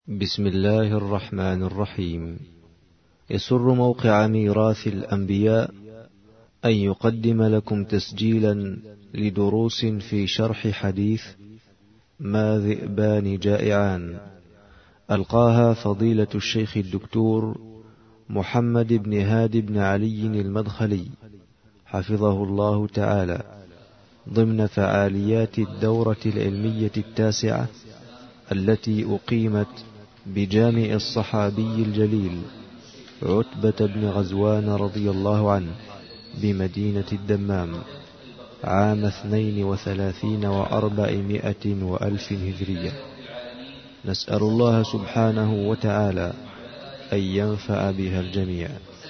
بسم الله الرحمن الرحيم. يسر موقع ميراث الأنبياء أن يقدم لكم تسجيلا لدروس في شرح حديث ما ذئبان جائعان، ألقاها فضيلة الشيخ الدكتور محمد بن هادي بن علي المدخلي حفظه الله تعالى، ضمن فعاليات الدورة العلمية التاسعة التي أقيمت بجامع الصحابي الجليل عتبة بن غزوان رضي الله عنه بمدينة الدمام عام 32 و400 وألف هجرية. نسأل الله سبحانه وتعالى أن ينفع بها الجميع.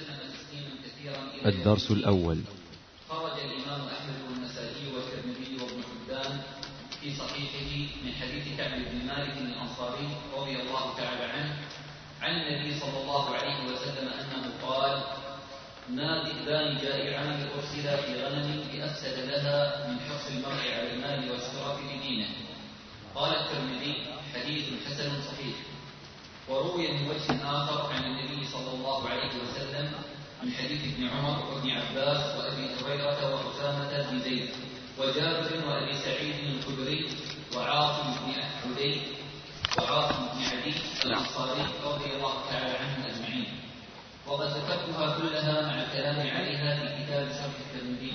الدرس الأول. خرج الإمام أحمد والنسائي والترمذي وابن حبان في صحيحه من حديث كعب بن مالك الأنصاري رضي الله تعالى عنه عن النبي صلى الله عليه وسلم أنه قال: ما ذئبان جائعان أرسلا في غنم بأفسد لها من حرص المرء على المال والشرف لدينه. قال الترمذي: حديث حسن صحيح. وروي من وجه آخر عن النبي صلى الله عليه وسلم من حديث ابن عمر وابن عباس وأبي هريرة وأسامة بن زيد وجابر وأبي سعيد الخدري وعاصم بن عدي الأنصاري رضي الله تعالى عنهم أجمعين. وقد ذكرتها كلها مع الكلام عليها في كتاب شرح الترمذي.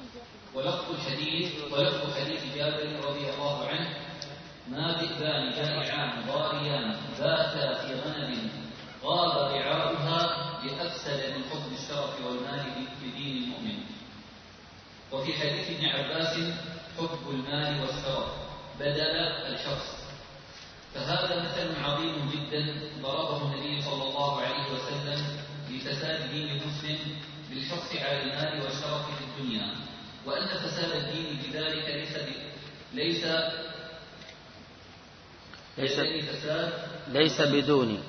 ولفظ حديث جابر رضي الله عنه: ما ذئبان جائعان ضاريان باتا في غنم غاب رعاؤها لأفسد من حب الشرف والمال بدين المؤمن. وفي حديث ابن عباس: حب المال والشرف بدل الحرص. فهذا مثل عظيم جدا ضربه النبي صلى الله عليه وسلم لفساد دين المسلم بالحرص على المال والشرف في الدنيا، وأن فساد الدين بذلك ليس بدون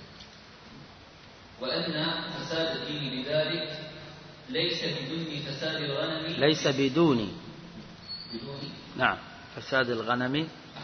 وأن فساد الدين بذلك ليس بدون فساد الغنم. ليس بدون نعم فساد الغنم.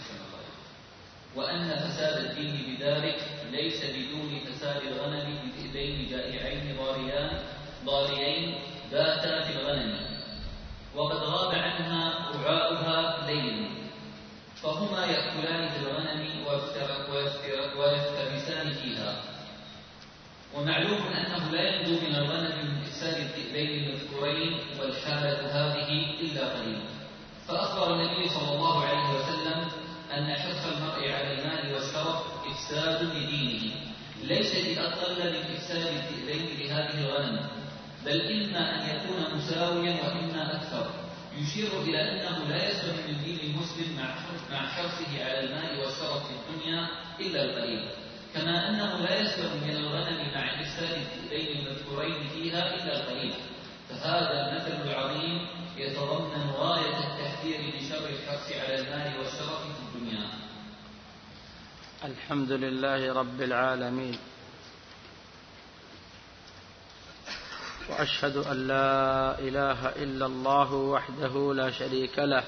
وأن فساد الدين بذلك ليس بدون فساد الغنم بذئبين جائعين ضاريين باتا في الغنم وقد غاب عنها رعاؤها ليل، فهما يأكلان في الغنم ويفترسان فيها. ومعلوم أنه لا ينجو من الغنم من إفساد الذئبين المذكورين والحالة هذه إلا قليل. فأخبر النبي صلى الله عليه وسلم أن حرص المرء على المال والشرف إفساد لدينه، ليس بأقل من إفساد الذئبين لهذه الغنم، بل إما أن يكون مساويا وإما أكثر، يشير إلى أنه لا يسلم من دين المسلم مع حرصه على المال والشرف في الدنيا إلا القليل، كما أنه لا يسلم من الغنم مع إفساد الذئبين المذكورين فيها إلا القليل. فهذا المثل العظيم يتضمن غاية التحذير من شر الحرص على المال والشرف في الدنيا. الحمد لله رب العالمين، وأشهد أن لا إله إلا الله وحده لا شريك له،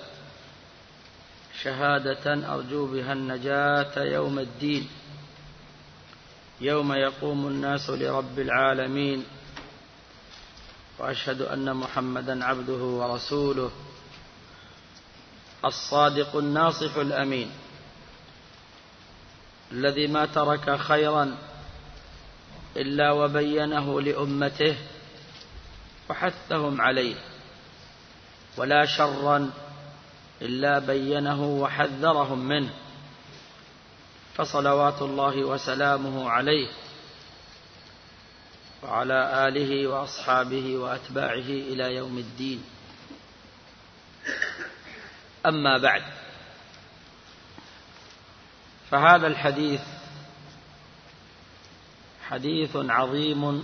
شهادة أرجو بها النجاة يوم الدين، يوم يقوم الناس لرب العالمين. وأشهد أن محمدا عبده ورسوله الصادق الناصح الأمين، الذي ما ترك خيرا إلا وبينه لأمته وحثهم عليه، ولا شرا إلا بينه وحذرهم منه، فصلوات الله وسلامه عليه وعلى آله وأصحابه وأتباعه إلى يوم الدين. أما بعد، فهذا الحديث حديث عظيم،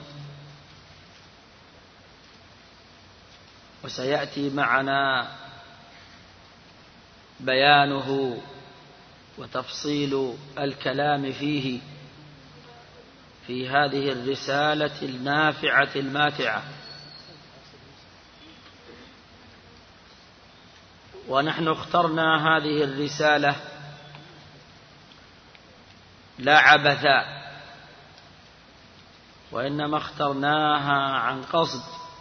وسيأتي معنا بيانه وتفصيل الكلام فيه في هذه الرسالة النافعة الماتعة. ونحن اخترنا هذه الرسالة لا عبثا، وإنما اخترناها عن قصد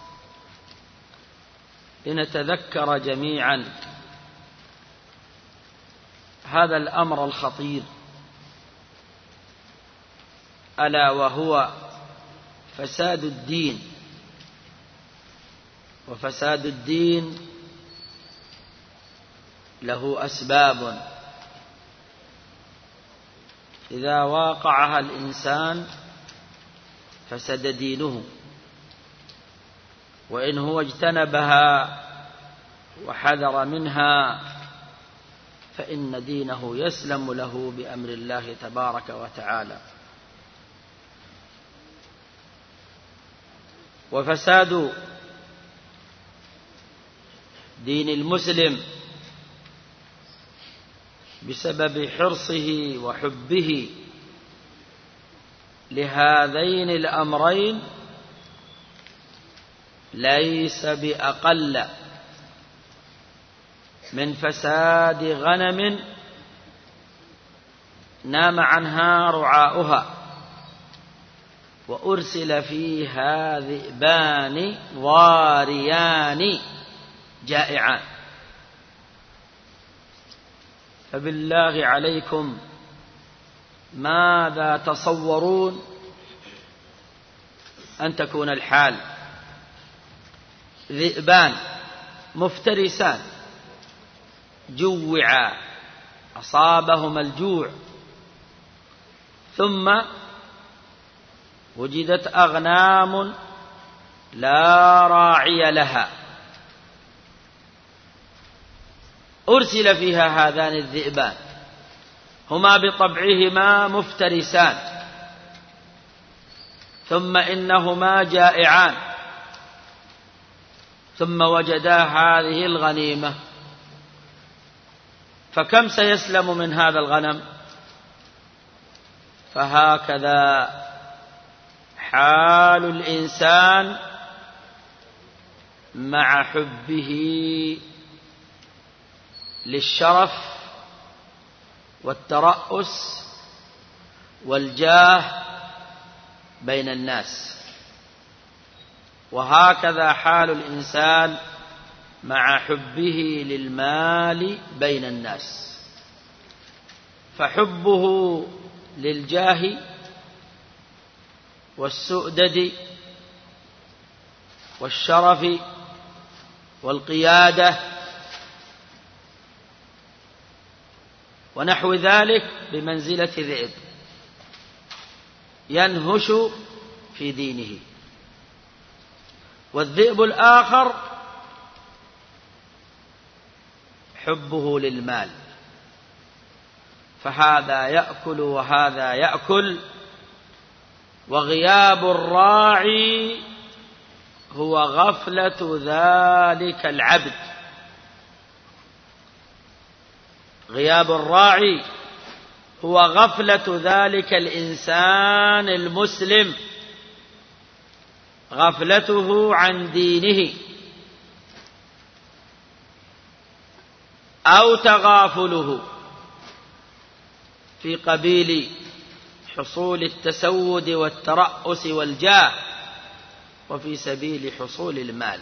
لنتذكر جميعا هذا الأمر الخطير، ألا وهو فساد الدين. وفساد الدين له أسباب إذا واقعها الإنسان فسد دينه، وإن هو اجتنبها وحذر منها فإن دينه يسلم له بأمر الله تبارك وتعالى. وفساد دين المسلم بسبب حرصه وحبه لهذين الأمرين ليس بأقل من فساد غنم نام عنها رعاؤها وأرسل فيها ذئبان ضاريان جائعان. فبالله عليكم ماذا تصورون أن تكون الحال؟ ذئبان مفترسان جوعا، أصابهما الجوع، ثم وجدت أغنام لا راعي لها، أرسل فيها هذان الذئبان، هما بطبعهما مفترسان، ثم إنهما جائعان، ثم وجدا هذه الغنيمة، فكم سيسلم من هذا الغنم؟ فهكذا حال الإنسان مع حبه للشرف والترأس والجاه بين الناس، وهكذا حال الإنسان مع حبه للمال بين الناس. فحبه للجاه والسؤدد والشرف والقيادة ونحو ذلك بمنزلة ذئب ينهش في دينه. والذئب الآخر حبه للمال، فهذا يأكل وهذا يأكل، وغياب الراعي هو غفلة ذلك العبد. غياب الراعي هو غفلة ذلك الإنسان المسلم، غفلته عن دينه، أو تغافله في قبيل حصول التسود والترأس والجاه، وفي سبيل حصول المال،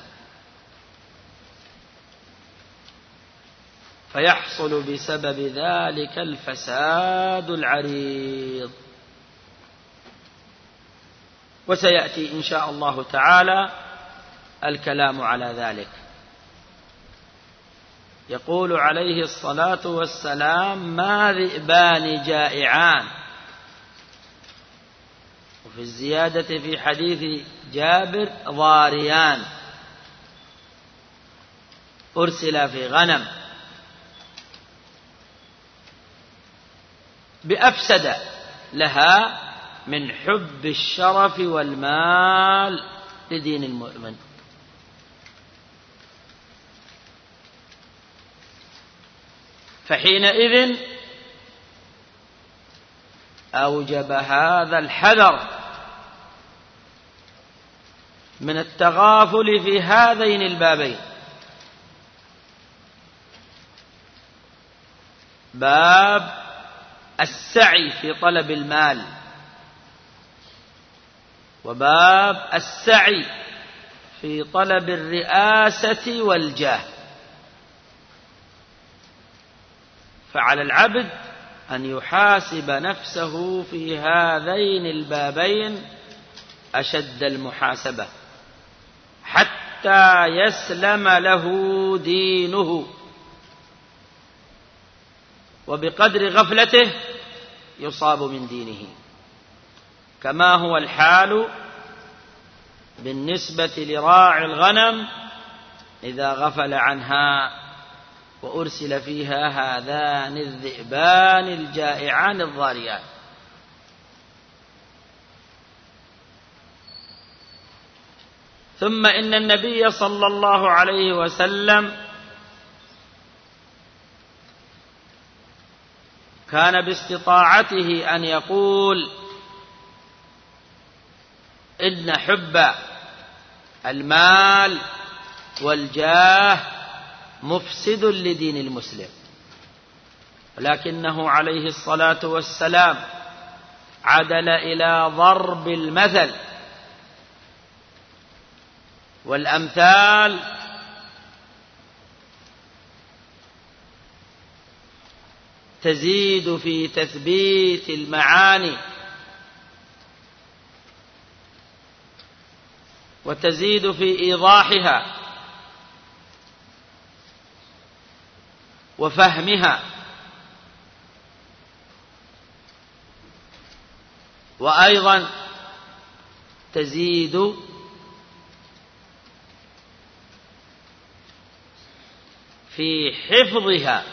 فيحصل بسبب ذلك الفساد العريض. وسيأتي إن شاء الله تعالى الكلام على ذلك. يقول عليه الصلاة والسلام: ما ذئبان جائعان. وفي الزيادة في حديث جابر: ضاريان أرسل في غنم، بأفسد لها من حب الشرف والمال لدين المؤمن. فحينئذ أوجب هذا الحذر من التغافل في هذين البابين: باب السعي في طلب المال، وباب السعي في طلب الرئاسة والجاه. فعلى العبد أن يحاسب نفسه في هذين البابين أشد المحاسبة حتى يسلم له دينه، وبقدر غفلته يصاب من دينه، كما هو الحال بالنسبة لراعي الغنم إذا غفل عنها وأرسل فيها هذان الذئبان الجائعان الضاريان. ثم إن النبي صلى الله عليه وسلم كان باستطاعته أن يقول إن حب المال والجاه مفسد لدين المسلم، ولكنه عليه الصلاة والسلام عدل إلى ضرب المثل، والأمثال تزيد في تثبيت المعاني وتزيد في إيضاحها وفهمها، وأيضا تزيد في حفظها.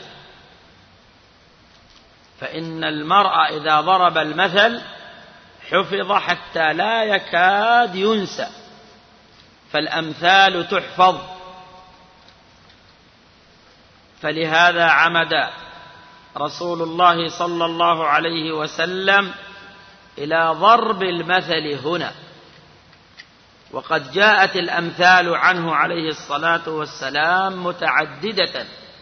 فإن المرء إذا ضرب المثل حفظ حتى لا يكاد ينسى، فالأمثال تحفظ. فلهذا عمد رسول الله صلى الله عليه وسلم إلى ضرب المثل هنا، وقد جاءت الأمثال عنه عليه الصلاة والسلام متعددة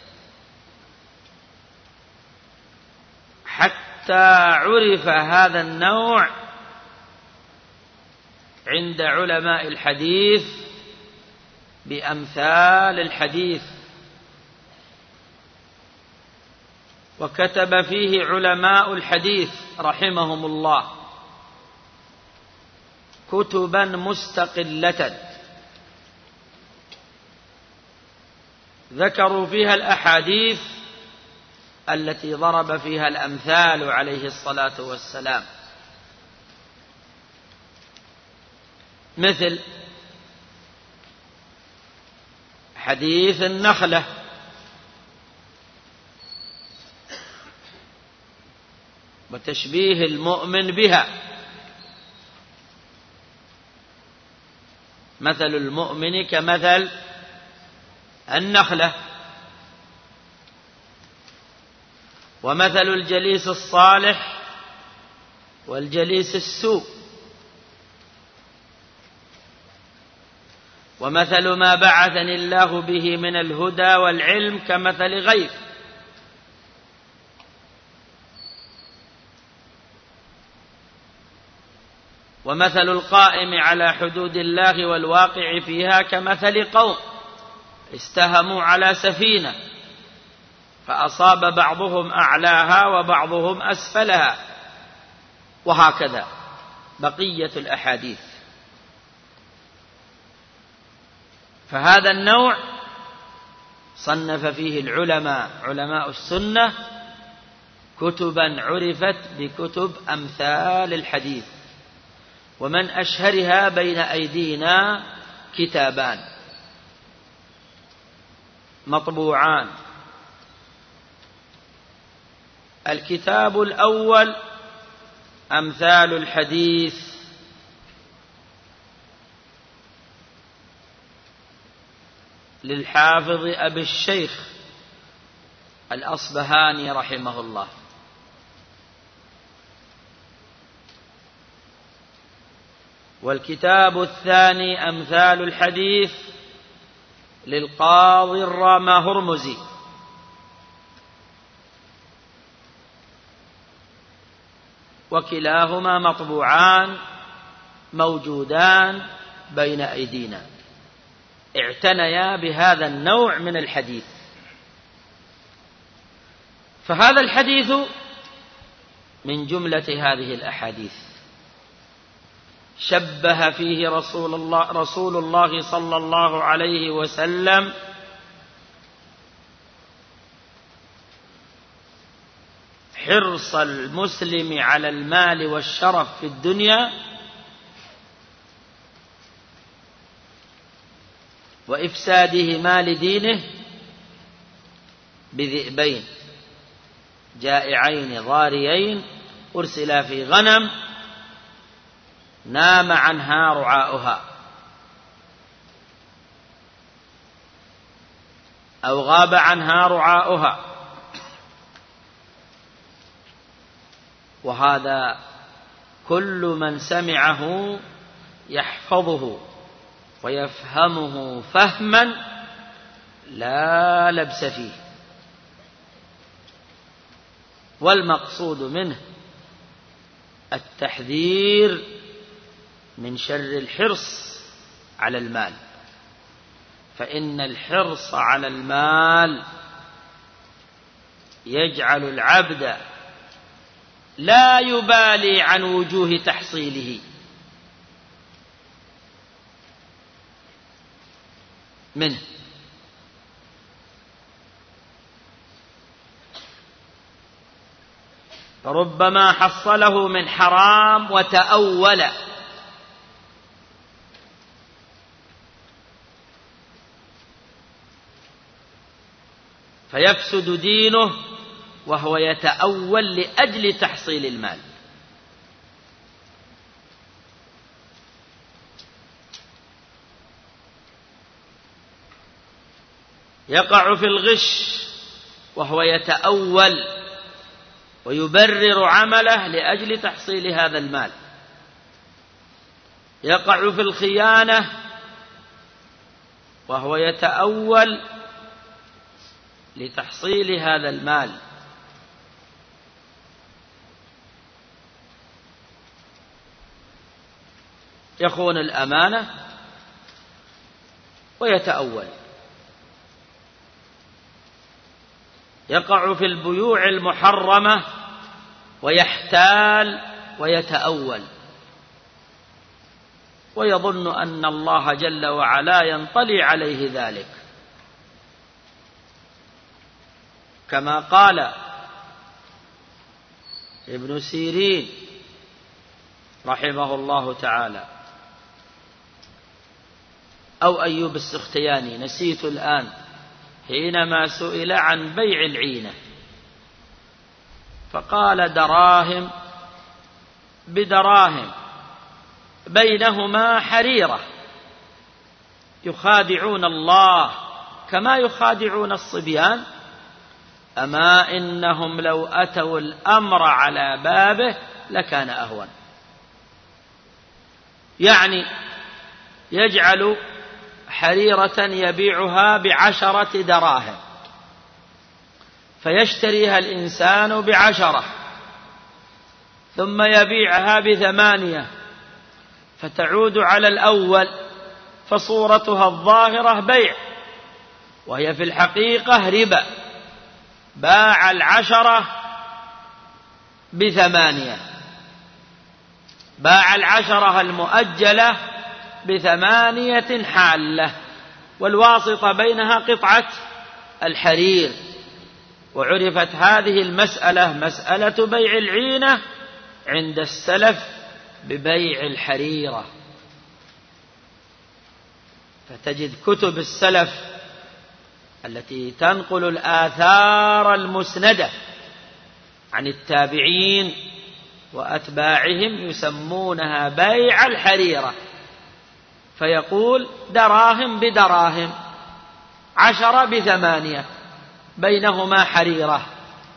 حتى عرف هذا النوع عند علماء الحديث بأمثال الحديث، وكتب فيه علماء الحديث رحمهم الله كتبا مستقلة ذكروا فيها الأحاديث التي ضرب فيها الأمثال عليه الصلاة والسلام، مثل حديث النخلة وتشبيه المؤمن بها. مثل المؤمن كمثل النخلة، ومثل الجليس الصالح والجليس السوء، ومثل ما بعثني الله به من الهدى والعلم كمثل غيث، ومثل القائم على حدود الله والواقع فيها كمثل قوم استهموا على سفينة فأصاب بعضهم أعلاها وبعضهم أسفلها، وهكذا بقية الأحاديث. فهذا النوع صنف فيه العلماء علماء السنة كتبا عرفت بكتب أمثال الحديث، ومن أشهرها بين أيدينا كتابان مطبوعان. الكتاب الأول أمثال الحديث للحافظ أبي الشيخ الأصبهاني رحمه الله، والكتاب الثاني أمثال الحديث للقاضي الرامهرمزي، وكلاهما مطبوعان موجودان بين أيدينا، اعتنيا بهذا النوع من الحديث. فهذا الحديث من جملة هذه الأحاديث شبه فيه رسول الله صلى الله عليه وسلم حرص المسلم على المال والشرف في الدنيا وإفساده لدينه بذئبين جائعين ضاريين أرسلا في غنم نام عنها رعاؤها أو غاب عنها رعاؤها. وهذا كل من سمعه يحفظه ويفهمه فهما لا لبس فيه. والمقصود منه التحذير من شر الحرص على المال، فإن الحرص على المال يجعل العبد لا يبالي عن وجوه تحصيله منه، فربما حصله من حرام وتأول فيفسد دينه وهو يتأول لأجل تحصيل المال. يقع في الغش وهو يتأول ويبرر عمله لأجل تحصيل هذا المال. يقع في الخيانة وهو يتأول لتحصيل هذا المال. يخون الأمانة ويتأول. يقع في البيوع المحرمة ويحتال ويتأول ويظن أن الله جل وعلا ينطلي عليه ذلك، كما قال ابن سيرين رحمه الله تعالى أو أيوب السختياني، نسيت الآن، حينما سئل عن بيع العينة فقال دراهم بدراهم بينهما حريرة يخادعون الله كما يخادعون الصبيان، أما إنهم لو أتوا الأمر على بابه لكان أهون. يعني يجعل حريرة يبيعها ب10 دراهم فيشتريها الإنسان ب10 ثم يبيعها ب8 فتعود على الأول فصورتها الظاهرة بيع وهي في الحقيقة ربا. باع 10 ب8، باع 10 المؤجلة ب8 حالة، والواسطة بينها قطعة الحرير. وعرفت هذه المسألة مسألة بيع العينة عند السلف ببيع الحريرة. فتجد كتب السلف التي تنقل الآثار المسندة عن التابعين وأتباعهم يسمونها بيع الحريرة، فيقول دراهم بدراهم 10 ب8 بينهما حريرة.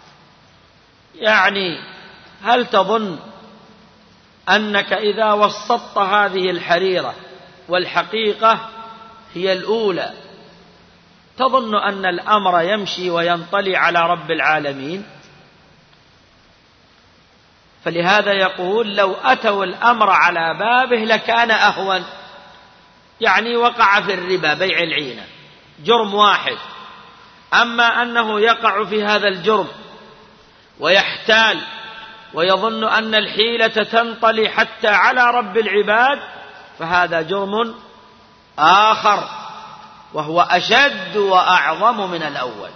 يعني هل تظن أنك إذا وسطت هذه الحريرة والحقيقة هي الأولى تظن أن الأمر يمشي وينطلي على رب العالمين؟ فلهذا يقول لو أتوا الأمر على بابه لكان أهون، يعني وقع في الربا بيع العينة جرم واحد. أما أنه يقع في هذا الجرم ويحتال ويظن أن الحيلة تنطلي حتى على رب العباد، فهذا جرم آخر وهو أشد وأعظم من الأول.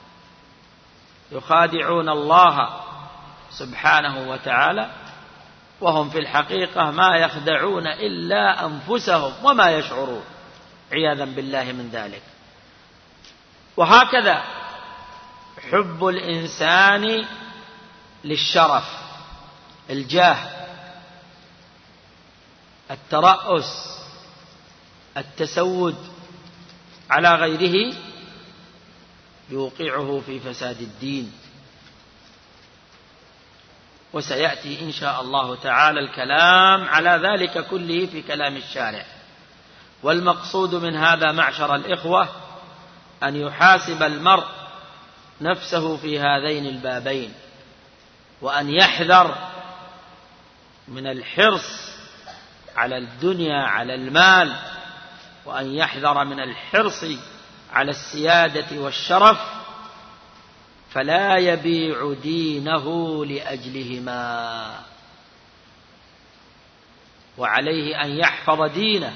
يخادعون الله سبحانه وتعالى وهم في الحقيقة ما يخدعون إلا أنفسهم وما يشعرون، عياذا بالله من ذلك. وهكذا حب الإنسان للشرف، الجاه، الترأس، التسود على غيره يوقعه في فساد الدين. وسيأتي إن شاء الله تعالى الكلام على ذلك كله في كلام الشارع. والمقصود من هذا معشر الإخوة أن يحاسب المرء نفسه في هذين البابين، وأن يحذر من الحرص على الدنيا على المال، وأن يحذر من الحرص على السيادة والشرف، فلا يبيع دينه لأجلهما، وعليه أن يحفظ دينه.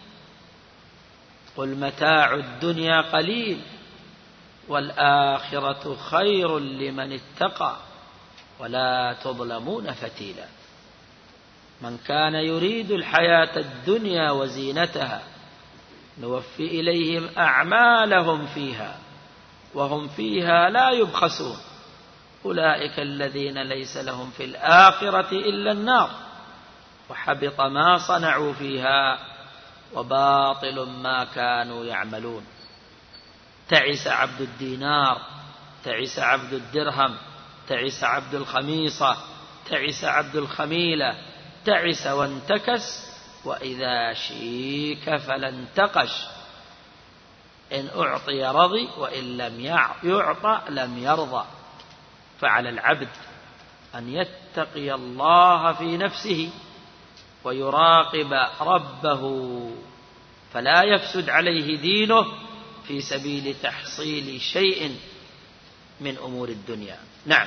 قل متاع الدنيا قليل والآخرة خير لمن اتقى ولا تظلمون فتيلا. من كان يريد الحياة الدنيا وزينتها نوفي إليهم أعمالهم فيها وهم فيها لا يبخسون، أولئك الذين ليس لهم في الآخرة إلا النار وحبط ما صنعوا فيها وباطل ما كانوا يعملون. تعس عبد الدينار، تعس عبد الدرهم، تعس عبد الخميصة، تعس عبد الخميلة، تعس وانتكس، وإذا شيك فلا انتقش، إن أعطي رضي وإن لم يعطى لم يرضى. فعلى العبد أن يتقي الله في نفسه ويراقب ربه، فلا يفسد عليه دينه في سبيل تحصيل شيء من أمور الدنيا. نعم.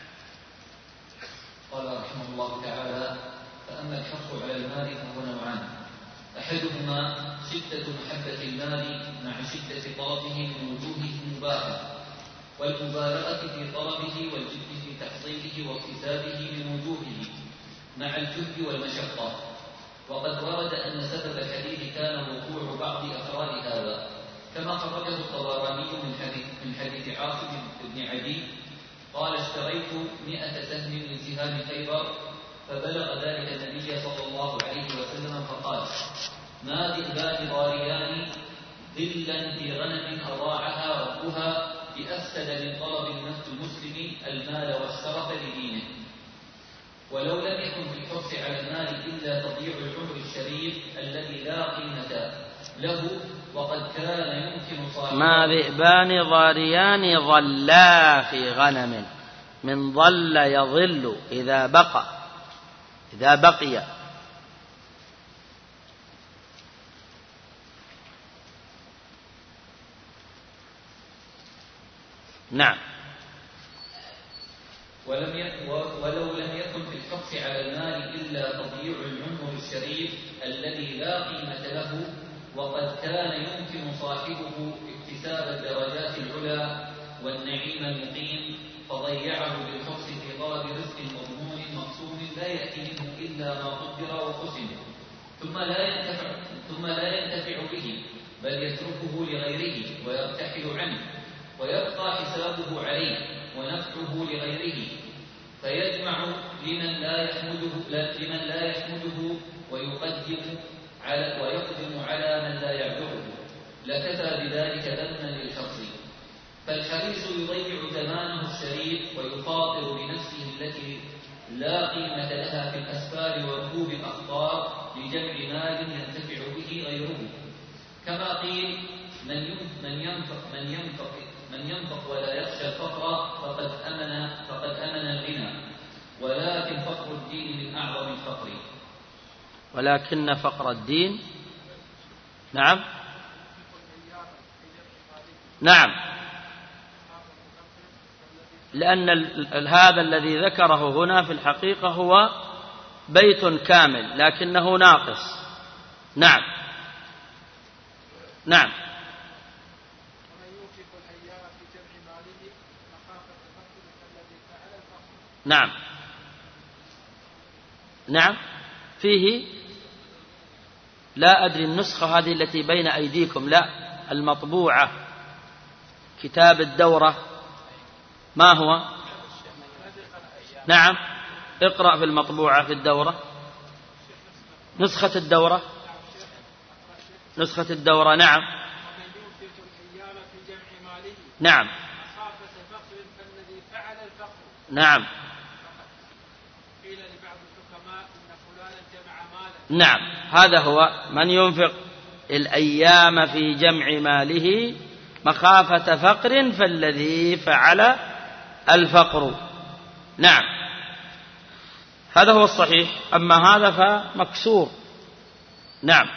قال رحمه الله تعالى: فأما الحق على المال فهو نوعان: أحدهما شدة محبة المال مع شدة طلبه من وجوهه المباحة، والمبالغة في طلبه والجد في تحصيله واكتسابه من وجوهه مع الجهد والمشقة. وقد ورد أن سبب الحديث كان وقوع بعض أفراد هذا، كما خرجه الطبراني من حديث عاصم بن عدي قال: اشتريت 100 سهم من سهام خيبر، فبلغ ذلك النبي صلى الله عليه وسلم فقال: ما ذئبان ضاريان ذلا في غنم أضاعها ربها بأفسد من طلب النفس المسلم المال والشرف لدينه. ولو لم يكن في الحرص على المال إلا تضييع العمر الشريف الذي لا قيمة له، وقد كان يمكن صاحبه. ما ذئبان ضاريان ظلا في غنم، من ظل يظل إذا بقي. نعم. ولو لم يكن في الحرص على المال إلا تضييع العمر الشريف الذي لا قيمة له، وقد كان يمكن صاحبه اكتساب الدرجات العلى والنعيم المقيم، فضيعه بالحرص في طلب رزق مضمون مقسوم لا يأتي منه إلا ما قدر وقسم، ثم لا ينتفع به، بل يتركه لغيره ويرتحل عنه، ويبقى حسابه عليه ونفعه لغيره، فيجمع لمن لا يحمده ويقدم على من لا يعذره، لكفى بذلك ذما للحرص. فالحريص يضيع زمانه الشريف ويخاطر بنفسه التي لا قيمة لها في الأسفار وركوب الأخطار لجمع مال ينتفع به غيره. كما قيل: من ينفق ولا يخشى الفقر فقد أمن الغنى. ولكن فقر الدين من أعظم الفقر. ولكن فقر الدين، نعم نعم، لأن هذا الذي ذكره هنا في الحقيقة هو بيت كامل لكنه ناقص. نعم نعم. نعم نعم فيه، لا أدري النسخة هذه التي بين أيديكم، لا المطبوعة كتاب الدورة ما هو؟ نعم اقرأ في المطبوعة في الدورة نسخة الدورة، نسخة الدورة. نعم نعم نعم. نعم هذا هو من ينفق الأيام في جمع ماله مخافة فقر فالذي فعل الفقر. نعم هذا هو الصحيح، أما هذا فمكسور. نعم.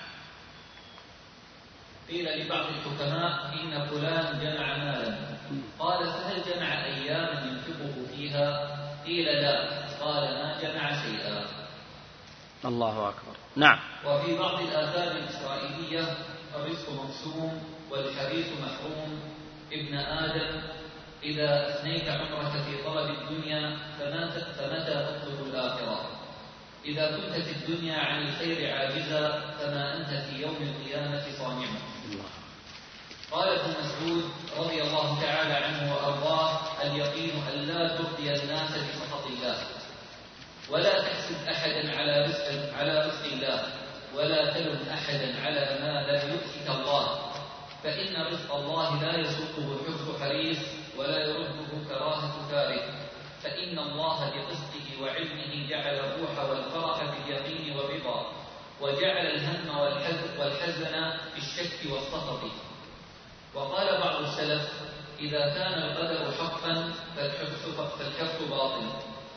قيل لبعض الحكماء إن فلان جمع مالا، قال فهل جمع أياما ينفقه فيها؟ قيل لا، قال ما جمع شيئا. الله أكبر. نعم. وفي بعض الآثار الإسرائيلية الرزق مقسوم والحريص محروم. ابن آدم إذا أثنيت عمرك في طلب الدنيا فمتى تطلب الآخرة؟ إذا كنت في الدنيا عن الخير عاجزا فما أنت في يوم القيامة صانعا. قال ابن مسعود رضي الله تعالى عنه وأرضاه: اليقين أن لا ترضي الناس بسخط الله، ولا تحسد أحدا على رزق الله، ولا تلم أحدا على ما لا يؤتك الله، فإن رزق الله لا يسوقه حرص حريص ولا يرده كراهة كاره، فإن الله بقسطه وعلمه جعل الروح والفرح باليقين والرضا، وجعل الهم والحزن بالشك والسخط. وقال بعض السلف: إذا كان القدر حقا فالحرص باطل.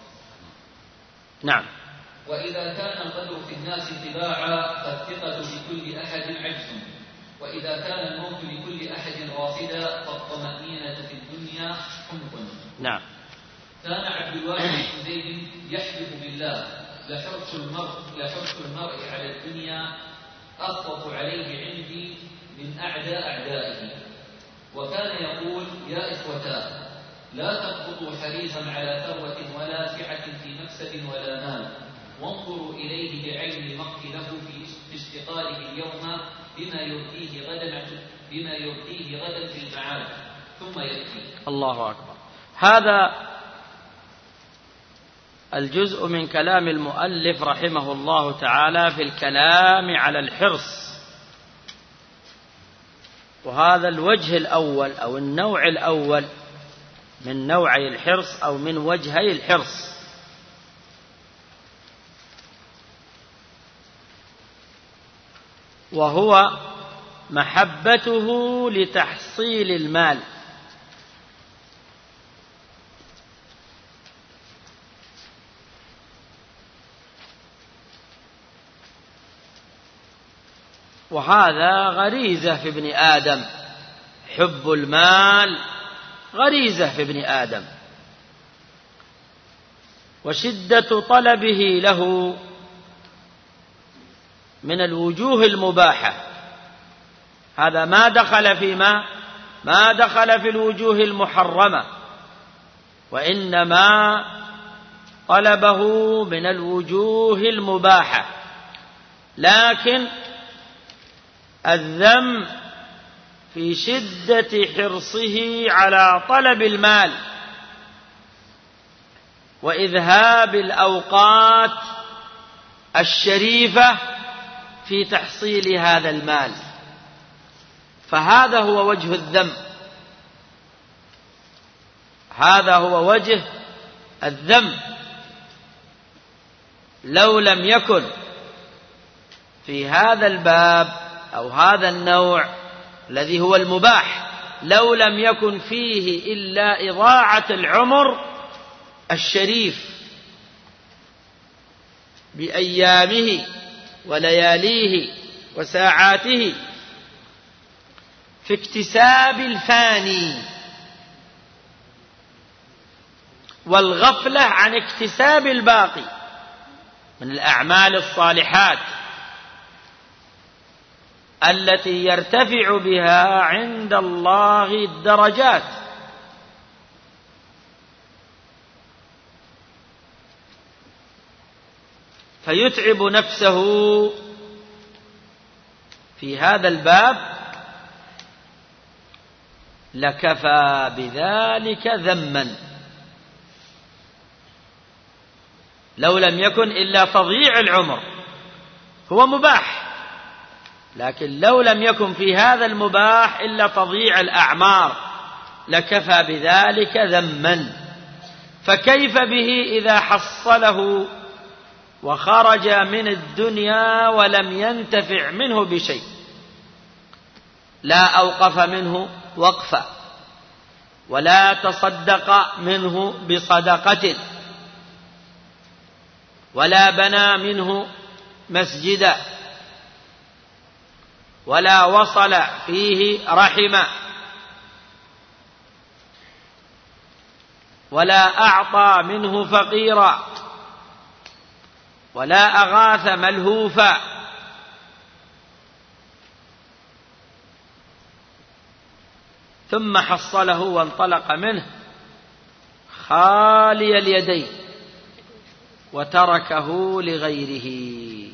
نعم. وإذا كان القدر في الناس طباعا فالثقة بكل أحد عجز، وإذا كان الموت لكل أحد راصدا فالطمأنينة في الدنيا حمق. نعم. كان عبد الواحد بن زيد يحلف بالله: لحرص المرء على الدنيا أخوف عليه عندي من أعدائه. وكان يقول: يا إخوتاه، لا تقبضوا حريصا على ثروة ولا سعة في مكسب ولا مال، وانظروا إليه بعين المقت له في اشتغاله اليوم بما يرضيه غدا في المعاد ثم يأتي. الله أكبر. هذا الجزء من كلام المؤلف رحمه الله تعالى في الكلام على الحرص، وهذا الوجه الأول أو النوع الأول من نوعي الحرص أو من وجهي الحرص. وهو محبته لتحصيل المال، وهذا غريزة في ابن آدم، حب المال غريزة في ابن آدم، وشدة طلبه له من الوجوه المباحة. هذا ما دخل في الوجوه المحرمة، وإنما طلبه من الوجوه المباحة. لكن الذم في شدة حرصه على طلب المال وإذهاب الأوقات الشريفة في تحصيل هذا المال، فهذا هو وجه الذم، هذا هو وجه الذم. لو لم يكن في هذا الباب أو هذا النوع الذي هو المباح، لو لم يكن فيه إلا إضاعة العمر الشريف بأيامه ولياليه وساعاته في اكتساب الفاني، والغفلة عن اكتساب الباقي من الأعمال الصالحات التي يرتفع بها عند الله الدرجات. فيتعب نفسه في هذا الباب لكفى بذلك ذما، لو لم يكن إلا تضييع العمر. هو مباح، لكن لو لم يكن في هذا المباح إلا تضييع الأعمار لكفى بذلك ذما. فكيف به إذا حصله وخرج من الدنيا ولم ينتفع منه بشيء، لا أوقف منه وقفا، ولا تصدق منه بصدقة، ولا بنى منه مسجدا، ولا وصل فيه رحما، ولا أعطى منه فقيرا، ولا أغاث ملهوفا، ثم حصله وانطلق منه خالي اليدين وتركه لغيره.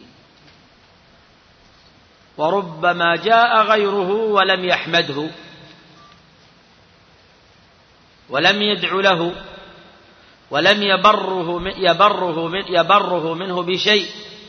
وربما جاء غيره ولم يحمده ولم يدع له ولم يبره منه بشيء.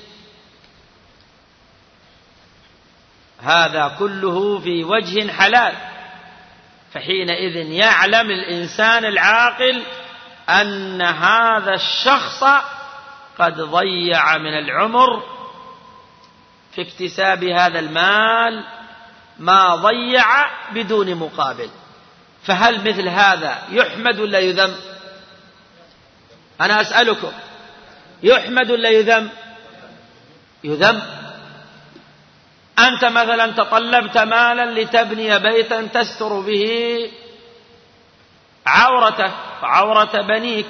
هذا كله في وجه حلال. فحينئذ يعلم الإنسان العاقل أن هذا الشخص قد ضيع من العمر في اكتساب هذا المال ما ضيع بدون مقابل. فهل مثل هذا يحمد ولا يذم؟ أنا أسألكم، يحمد ولا يذم؟ يذم. أنت مثلا تطلبت مالا لتبني بيتا تستر به عورتك وعورة بنيك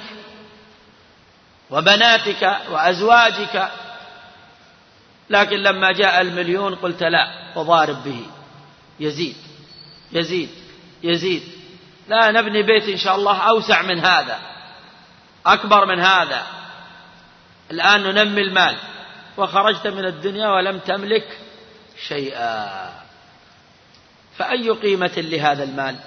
وبناتك وأزواجك، لكن لما جاء المليون قلت لا، وضارب به، يزيد يزيد يزيد، لا نبني بيت إن شاء الله أوسع من هذا، أكبر من هذا. الآن ننمي المال، وخرجت من الدنيا ولم تملك شيئا. فأي قيمة لهذا المال؟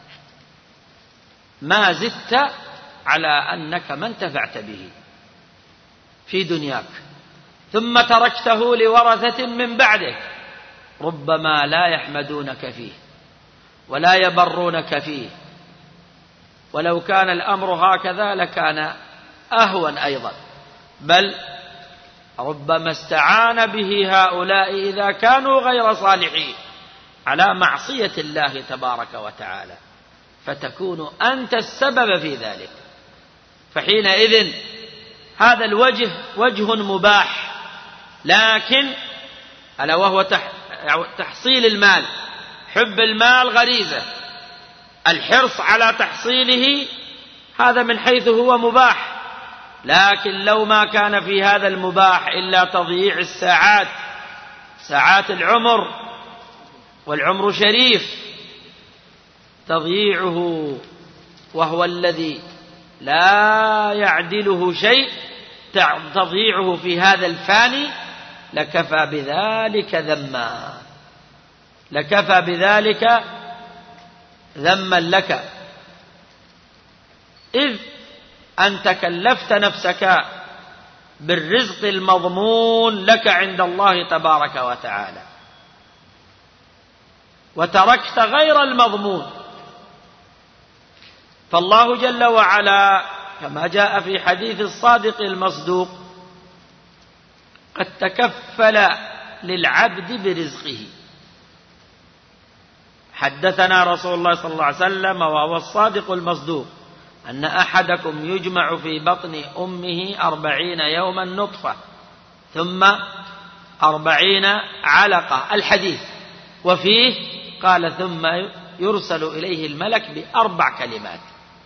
ما زدت على أنك ما انتفعت به في دنياك، ثم تركته لورثة من بعده ربما لا يحمدونك فيه ولا يبرونك فيه. ولو كان الأمر هكذا لكان أهون أيضا، بل ربما استعان به هؤلاء إذا كانوا غير صالحين على معصية الله تبارك وتعالى، فتكون أنت السبب في ذلك. فحينئذ هذا الوجه وجه مباح، لكن ألا وهو تحصيل المال. حب المال غريزة، الحرص على تحصيله هذا من حيث هو مباح، لكن لو ما كان في هذا المباح إلا تضييع الساعات، ساعات العمر، والعمر شريف، تضييعه وهو الذي لا يعدله شيء، تضييعه في هذا الفاني لكفى بذلك ذما، لكفى بذلك ذما لك، إذ أن تكلفت نفسك بالرزق المضمون لك عند الله تبارك وتعالى، وتركت غير المضمون. فالله جل وعلا كما جاء في حديث الصادق المصدوق قد تكفل للعبد برزقه. حدثنا رسول الله صلى الله عليه وسلم وهو الصادق المصدوق أن أحدكم يجمع في بطن أمه 40 يوما نطفة ثم 40 علقة الحديث. وفيه قال ثم يرسل إليه الملك ب4 كلمات،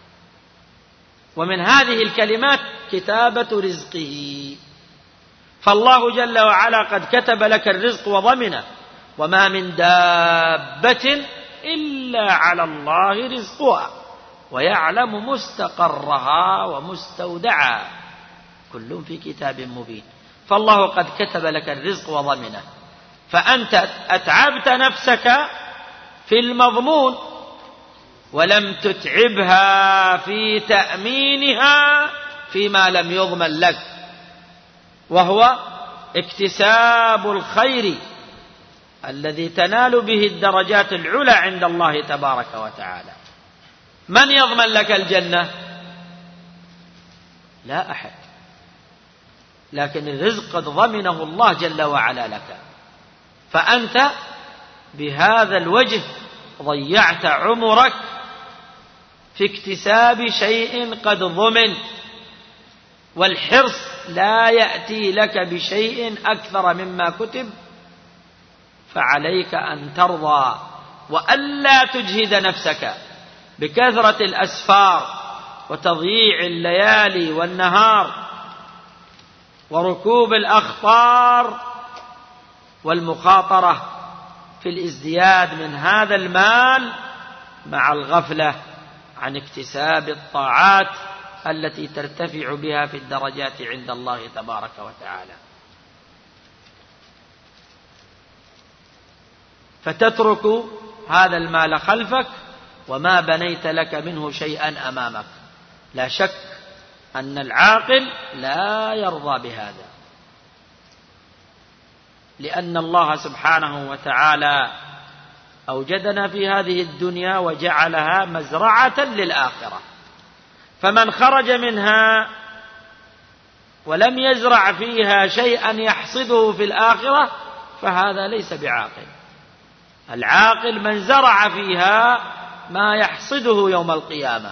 ومن هذه الكلمات كتابة رزقه. فالله جل وعلا قد كتب لك الرزق وضمنه، وما من دابة إلا على الله رزقها ويعلم مستقرها ومستودعها، كل في كتاب مبين. فالله قد كتب لك الرزق وضمنه، فأنت أتعبت نفسك في المضمون ولم تتعبها في تأمينها فيما لم يضمن لك، وهو اكتساب الخير الذي تنال به الدرجات العلى عند الله تبارك وتعالى. من يضمن لك الجنة؟ لا أحد، لكن الرزق قد ضمنه الله جل وعلا لك، فأنت بهذا الوجه ضيعت عمرك في اكتساب شيء قد ضمن، والحرص لا يأتي لك بشيء أكثر مما كتب، فعليك أن ترضى وألا تجهد نفسك بكثرة الأسفار وتضييع الليالي والنهار وركوب الأخطار والمخاطرة في الازدياد من هذا المال مع الغفلة عن اكتساب الطاعات التي ترتفع بها في الدرجات عند الله تبارك وتعالى. فتترك هذا المال خلفك وما بنيت لك منه شيئا أمامك. لا شك أن العاقل لا يرضى بهذا، لأن الله سبحانه وتعالى أوجدنا في هذه الدنيا وجعلها مزرعة للآخرة، فمن خرج منها ولم يزرع فيها شيئا يحصده في الآخرة فهذا ليس بعاقل. العاقل من زرع فيها ما يحصده يوم القيامة.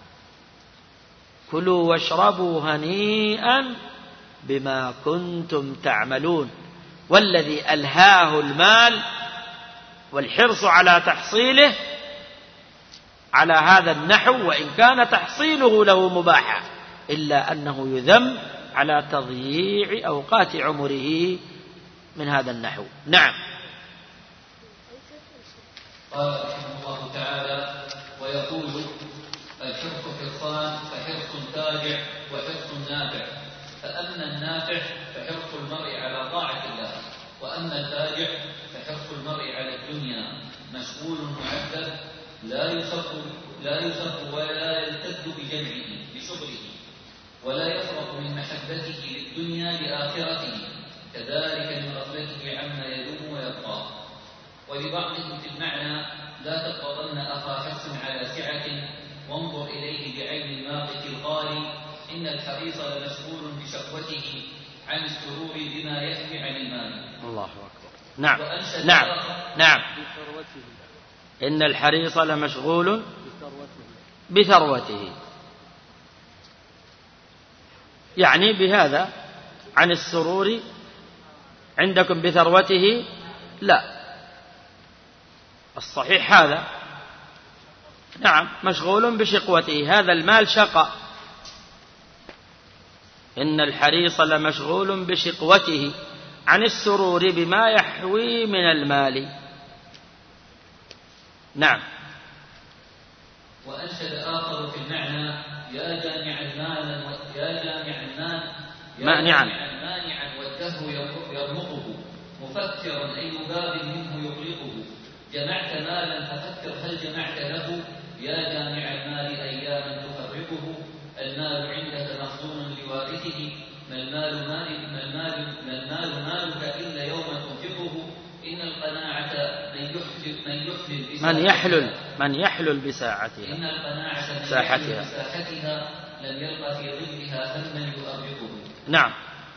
كلوا واشربوا هنيئا بما كنتم تعملون. والذي ألهاه المال والحرص على تحصيله على هذا النحو، وإن كان تحصيله له مباحا، إلا أنه يذم على تضييع أوقات عمره من هذا النحو. نعم. قال رحمه الله تعالى: ويقول: الحرص حرصان، فحرص تاجع وحرص نافع. فأما النافع فحرص المرء على طاعة الله، وأما التاجع فحرص المرء على الدنيا، مشغول معذب لا يصف ولا يلتذ بشغله، ولا يفرط من محبته للدنيا لآخرته، كذلك من غفلته عما يدوم ويبقى. ولبعضهم في المعنى: لا تقربن أخا حرص على سعة وانظر إليه بعين الناقة القاري، إن الحريص لمشغول بشقوته عن السرور بما يحمي عن المال. الله أكبر. نعم نعم نعم. إن الحريص لمشغول بثروته، يعني بهذا عن السرور عندكم بثروته. لا، الصحيح هذا. نعم، مشغول بشقوته، هذا المال شقى. إن الحريص لمشغول بشقوته عن السرور بما يحوي من المال. نعم. وأنشد آخر في المعنى: يا جامع المال مانعا والدهر يرمقه، مفكرا أي باب منه يغلقه. جمعت مالا ففكر هل جمعت له، يا جامع المال أياما تفرقه. المال عندك مخزون لوارثه، ما المال مالك إلا يوم تنفقه. إن القناعة من يحلل بساعتها. إن القناعة بساحتها لم يلق في ظلها هما يؤرقه. نعم.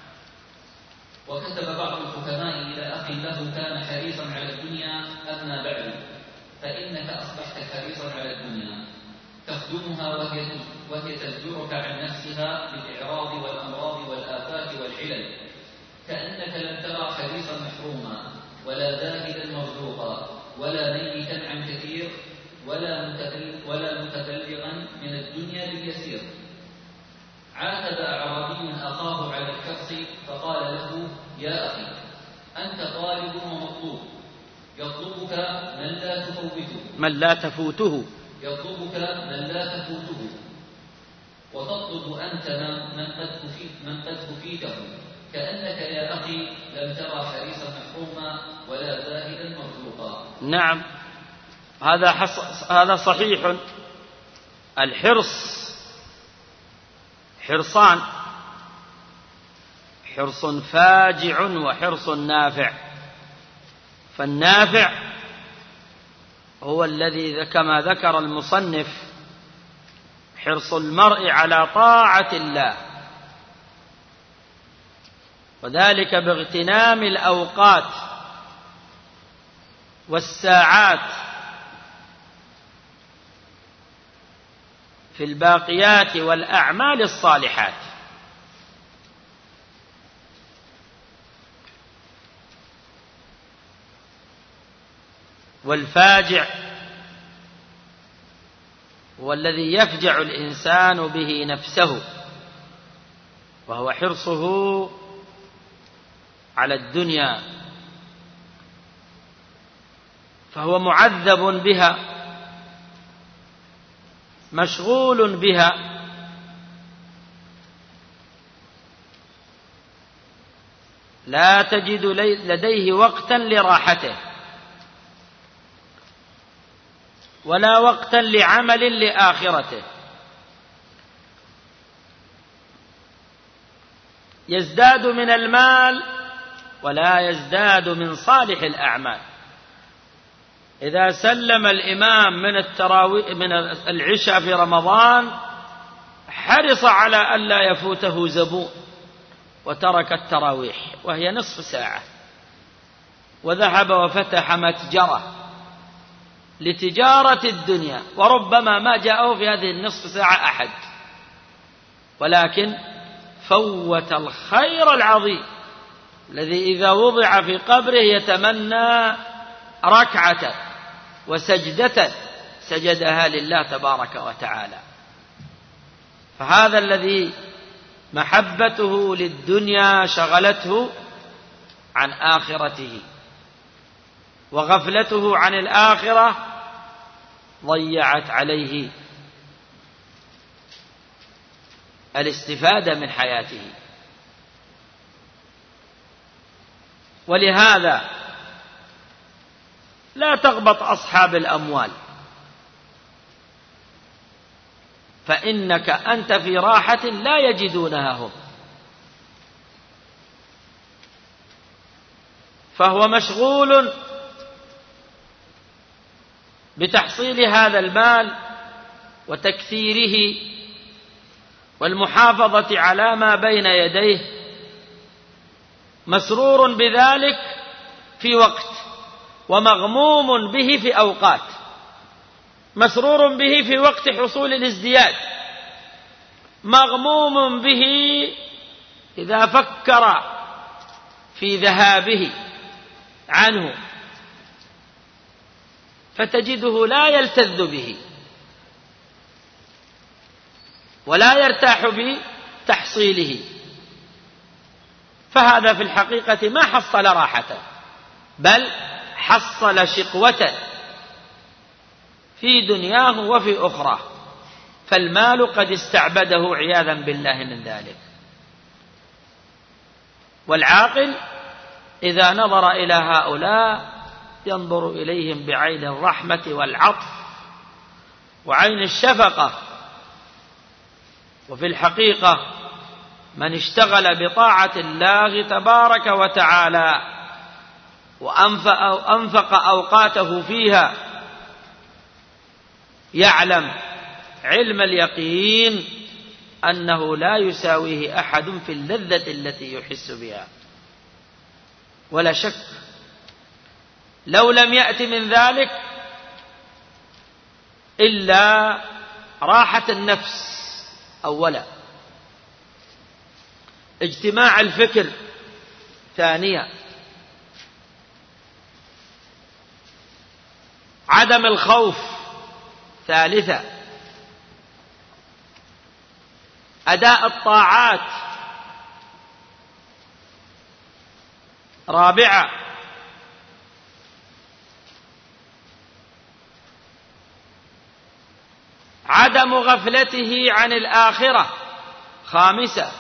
وكتب بعض الحكماء إلى أخ له كان حريصا على الدنيا: أما بعد فإنك أصبحت حريصا على الدنيا، تخدمها وهي تزجرك عن نفسها بالإعراض والأمراض والآفات والعلل، كأنك لم ترى حريصا محروما ولا زاهدا مرزوقا ولا ميتا عن كثير ولا متبلغا من الدنيا باليسير. عاتب أعرابي أخاه على الكرس فقال له: يا أخي، أنت طالب ومطلوب، يطلبك من لا تفوته وتطلب أنت من قد كفيته، كأنك يا أخي لم ترى حريصا محروما ولا زاهدا مرزوقا. نعم، هذا صحيح. الحرص حرصان: حرص فاجع وحرص نافع. فالنافع هو الذي كما ذكر المصنف: حرص المرء على طاعة الله، وذلك باغتنام الأوقات والساعات في الباقيات والأعمال الصالحات. والفاجع هو الذي يفجع الإنسان به نفسه، وهو حرصه على الدنيا، فهو معذب بها، مشغول بها، لا تجد لديه وقتا لراحته ولا وقتا لعمل لآخرته. يزداد من المال ولا يزداد من صالح الأعمال. إذا سلم الإمام من العشاء في رمضان حرص على ألا يفوته زبون، وترك التراويح وهي نصف ساعة، وذهب وفتح متجرة لتجارة الدنيا، وربما ما جاءه في هذه النصف ساعة أحد، ولكن فوت الخير العظيم الذي إذا وضع في قبره يتمنى ركعة وسجدة سجدها لله تبارك وتعالى. فهذا الذي محبته للدنيا شغلته عن آخرته، وغفلته عن الآخرة ضيعت عليه الاستفادة من حياته. ولهذا لا تغبط أصحاب الأموال، فإنك أنت في راحة لا يجدونها هم، فهو مشغول بتحصيل هذا المال وتكثيره والمحافظة على ما بين يديه، مسرور بذلك في وقت ومغموم به في أوقات. مسرور به في وقت حصول الازدياد، مغموم به إذا فكر في ذهابه عنه، فتجده لا يلتذ به ولا يرتاح بتحصيله، فهذا في الحقيقة ما حصل راحة، بل حصل شقوة في دنياه وفي أخرى، فالمال قد استعبده عياذا بالله من ذلك. والعاقل إذا نظر إلى هؤلاء ينظر إليهم بعين الرحمة والعطف وعين الشفقة. وفي الحقيقة من اشتغل بطاعة الله تبارك وتعالى وأنفق أوقاته فيها يعلم علم اليقين أنه لا يساويه أحد في اللذة التي يحس بها. ولا شك لو لم يأت من ذلك إلا راحة النفس أولا، اجتماع الفكر ثانية. عدم الخوف ثالثة. أداء الطاعات رابعة. عدم غفلته عن الآخرة خامسة.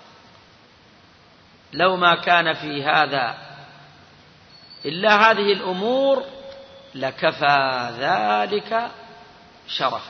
لو ما كان في هذا إلا هذه الأمور لكفى ذلك شرفا.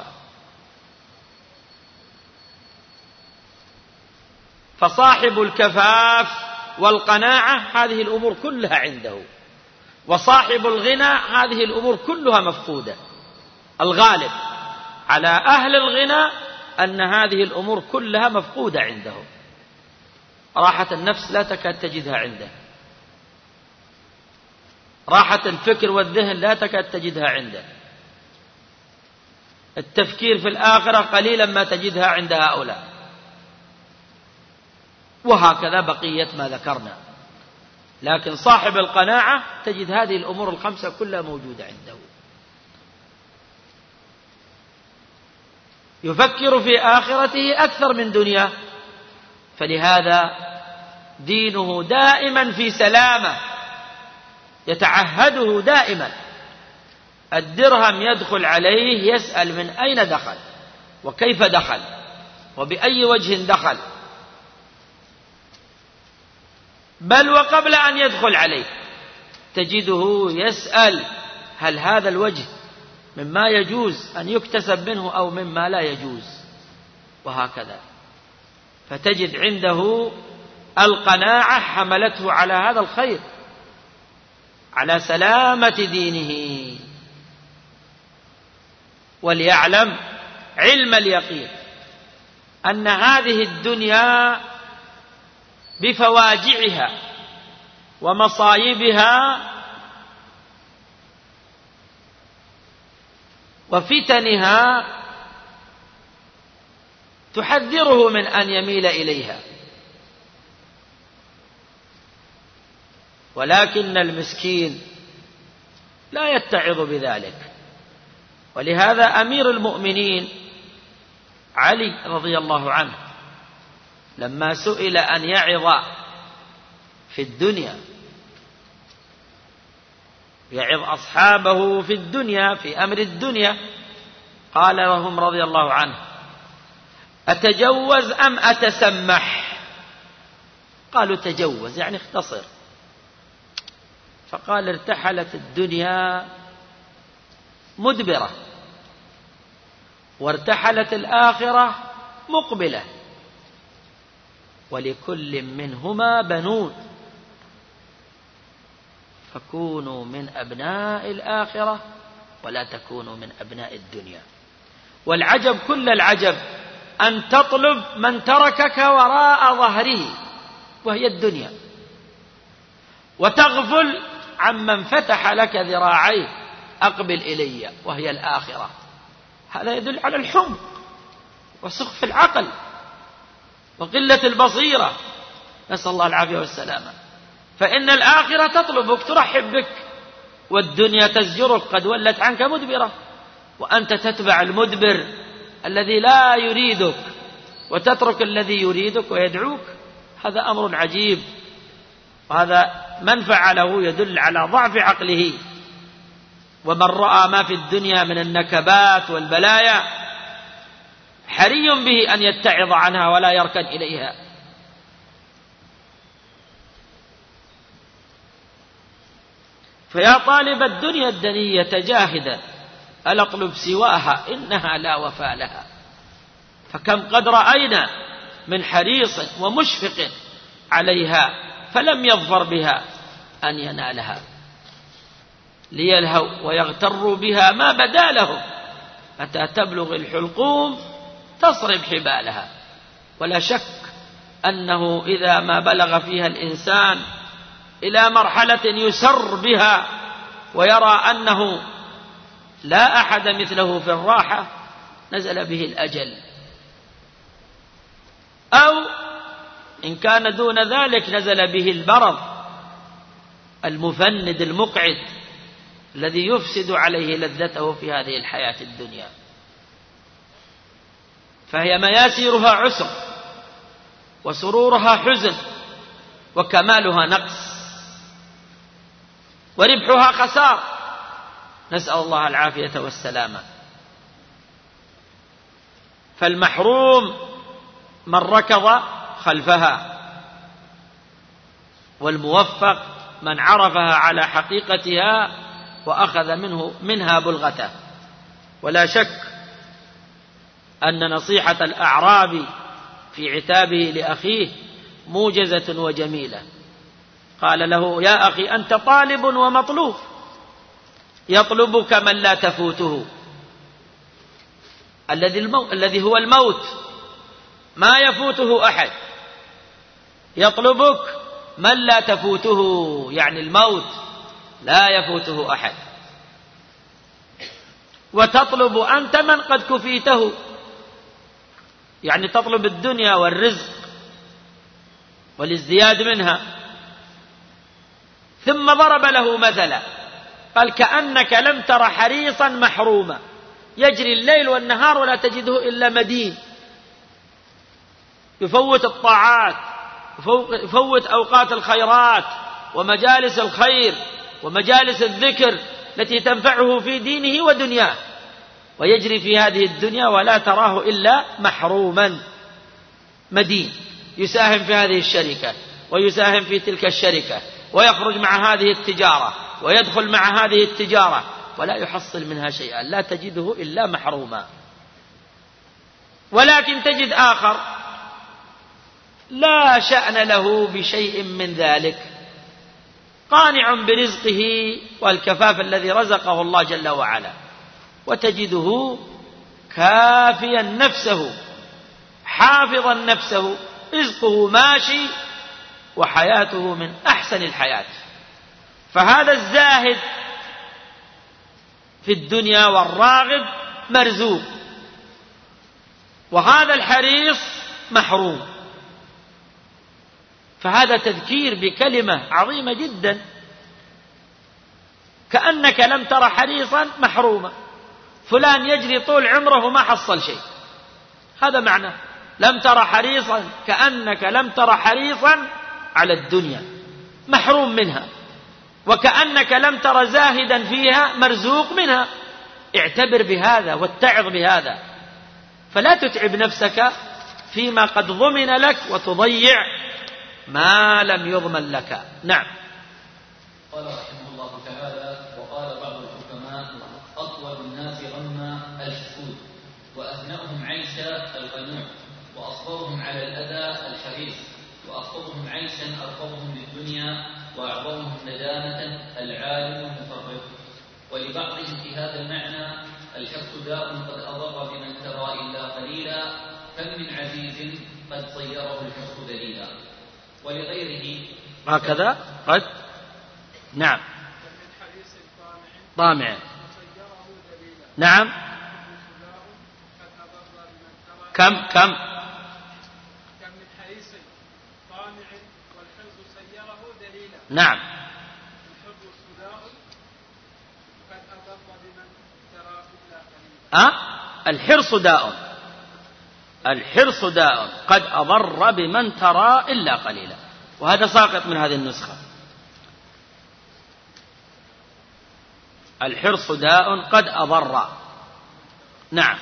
فصاحب الكفاف والقناعة هذه الأمور كلها عنده، وصاحب الغنى هذه الأمور كلها مفقودة. الغالب على أهل الغنى أن هذه الأمور كلها مفقودة عندهم. راحة النفس لا تكاد تجدها عنده، راحة الفكر والذهن لا تكاد تجدها عنده، التفكير في الآخرة قليلا ما تجدها عند هؤلاء، وهكذا بقية ما ذكرنا. لكن صاحب القناعة تجد هذه الأمور الخمسة كلها موجودة عنده. يفكر في آخرته أكثر من دنياه، فلهذا دينه دائما في سلامة، يتعهده دائما. الدرهم يدخل عليه يسأل من أين دخل وكيف دخل وبأي وجه دخل، بل وقبل أن يدخل عليه تجده يسأل هل هذا الوجه مما يجوز أن يكتسب منه أو مما لا يجوز، وهكذا. فتجد عنده القناعة حملته على هذا الخير، على سلامة دينه. وليعلم علم اليقين أن هذه الدنيا بفواجعها ومصايبها وفتنها تحذره من أن يميل إليها، ولكن المسكين لا يتعظ بذلك. ولهذا أمير المؤمنين علي رضي الله عنه لما سئل أن يعظ في الدنيا، يعظ أصحابه في الدنيا في أمر الدنيا، قال لهم رضي الله عنه: أتجوز أم أتسمح؟ قالوا تجوز يعني اختصر. فقال: ارتحلت الدنيا مدبرة، وارتحلت الآخرة مقبلة، ولكل منهما بنون، فكونوا من أبناء الآخرة ولا تكونوا من أبناء الدنيا. والعجب كل العجب أن تطلب من تركك وراء ظهره وهي الدنيا، وتغفل عمن فتح لك ذراعيه أقبل إلي وهي الآخرة. هذا يدل على الحمق وسخف العقل وقلة البصيرة، نسأل الله العافية والسلامة. فإن الآخرة تطلبك ترحب بك، والدنيا تزجرك قد ولت عنك مدبرة، وأنت تتبع المدبر الذي لا يريدك وتترك الذي يريدك ويدعوك. هذا أمر عجيب، وهذا من فعله يدل على ضعف عقله. ومن رأى ما في الدنيا من النكبات والبلايا حري به أن يتعظ عنها ولا يركن إليها. فيا طالب الدنيا الدنية جاهدا ألا اطلب سواها إنها لا وفى لها. فكم قد رأينا من حريص ومشفق عليها فلم يظفر بها أن ينالها، ليلهوا ويغتروا بها ما بدا لهم، متى تبلغ الحلقوم تصرب حبالها. ولا شك أنه إذا ما بلغ فيها الإنسان إلى مرحلة يسر بها ويرى أنه لا أحد مثله في الراحة نزل به الأجل، أو إن كان دون ذلك نزل به المرض المفند المقعد الذي يفسد عليه لذته في هذه الحياة الدنيا. فهي مياسيرها عسر وسرورها حزن وكمالها نقص وربحها خسار، نسأل الله العافية والسلامة. فالمحروم من ركض خلفها، والموفق من عرفها على حقيقتها وأخذ منها بلغته. ولا شك أن نصيحة الأعرابي في عتابه لأخيه موجزة وجميلة. قال له: يا أخي أنت طالب ومطلوب، يطلبك من لا تفوته، الذي هو الموت، ما يفوته أحد. يطلبك من لا تفوته، يعني الموت لا يفوته أحد. وتطلب أنت من قد كفيته، يعني تطلب الدنيا والرزق والازدياد منها. ثم ضرب له مثلا، قال: كأنك لم تر حريصا محروما يجري الليل والنهار ولا تجده إلا مدين، يفوت الطاعات، يفوت أوقات الخيرات ومجالس الخير ومجالس الذكر التي تنفعه في دينه ودنياه، ويجري في هذه الدنيا ولا تراه إلا محروما مدين، يساهم في هذه الشركة ويساهم في تلك الشركة ويخرج مع هذه التجارة ويدخل مع هذه التجارة ولا يحصل منها شيئا، لا تجده إلا محروما. ولكن تجد آخر لا شأن له بشيء من ذلك، قانع برزقه والكفاف الذي رزقه الله جل وعلا، وتجده كافيا نفسه حافظا نفسه، رزقه ماشي وحياته من أحسن الحياة. فهذا الزاهد في الدنيا والراغب مرزوق، وهذا الحريص محروم. فهذا تذكير بكلمة عظيمة جدا، كأنك لم تر حريصا محروما، فلان يجري طول عمره وما حصل شيء، هذا معنى لم تر حريصا، كأنك لم تر حريصا على الدنيا محروم منها، وكأنك لم تر زاهدا فيها مرزوق منها. اعتبر بهذا واتعظ بهذا، فلا تتعب نفسك فيما قد ضمن لك وتضيع ما لم يضمن لك. نعم. قال رحمه الله تعالى: وقال بعض الحكماء: أطول الناس غما الشهود، وأهنأهم عيشا القنوع، وأصبرهم على الأذى الحريص، وأخطبهم عيشا أرقبهم للدنيا، وأعظمهم ندامة العالم المفرط. ولبعضهم في هذا المعنى: الحق داء قد أضر بمن ترى إلا قليلا، كم من عزيز قد صيره الحق دليلا. ولغيره هكذا قد نعم طامع نعم كم من حريص طامع والحرص سيره دليلا. نعم. الحب صداع قد أضر بمن ترى إلا قليلا. الحرص داء قد أضر بمن ترى إلا قليلا، وهذا ساقط من هذه النسخة. الحرص داء قد أضر. نعم.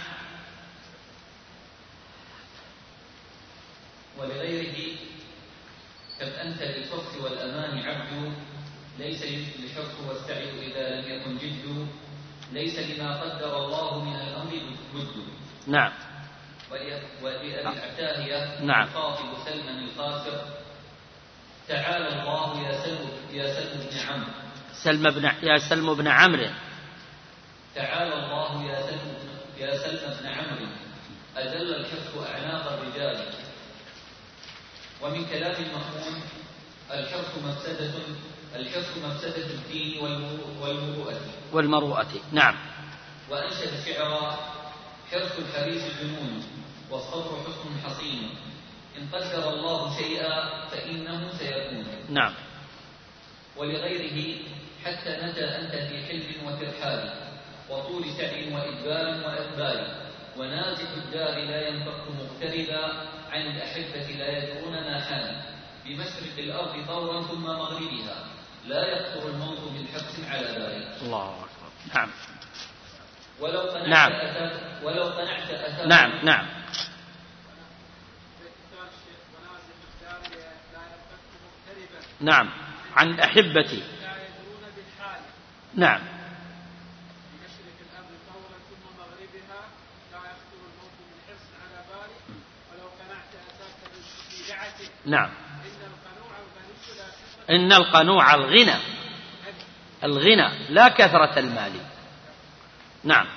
ولغيره: كم أنت للحرص والأمان عبد، ليس للحرص والسعي إذا لم يكن جد، ليس لما قدر الله من الأمر بد. نعم. ولأبي العتاهية نعم. يخاطب سلما القاسر: تعالى الله يا سلم بن عمرو. تعالى الله يا سلم بن عمرو، أجل الحرص أعناق الرجال. ومن كلام المأمون: الحرص مفسدة الدين والمروءة. نعم. وأنشد شعرا: حرص الحريص جنون، والصبر حسن حصين، إن قدر الله شيئا فإنه سيكون. نعم. ولغيره حتى متى أنت في حلم وترحال وطول سعي وإدبار وإقبال ونازح الدار لا ينفك مغتربا عن الأحبة لا يدرون ما حال بمشرق الأرض طورا ثم مغربها لا يخطر الموت من حبس على بال. الله أكبر. نعم. ولو قنعت نعم. أتاك نعم. نعم. عن الأحبة. نعم. نعم. إن القنوع الغنى لا كثرة المال. نعم.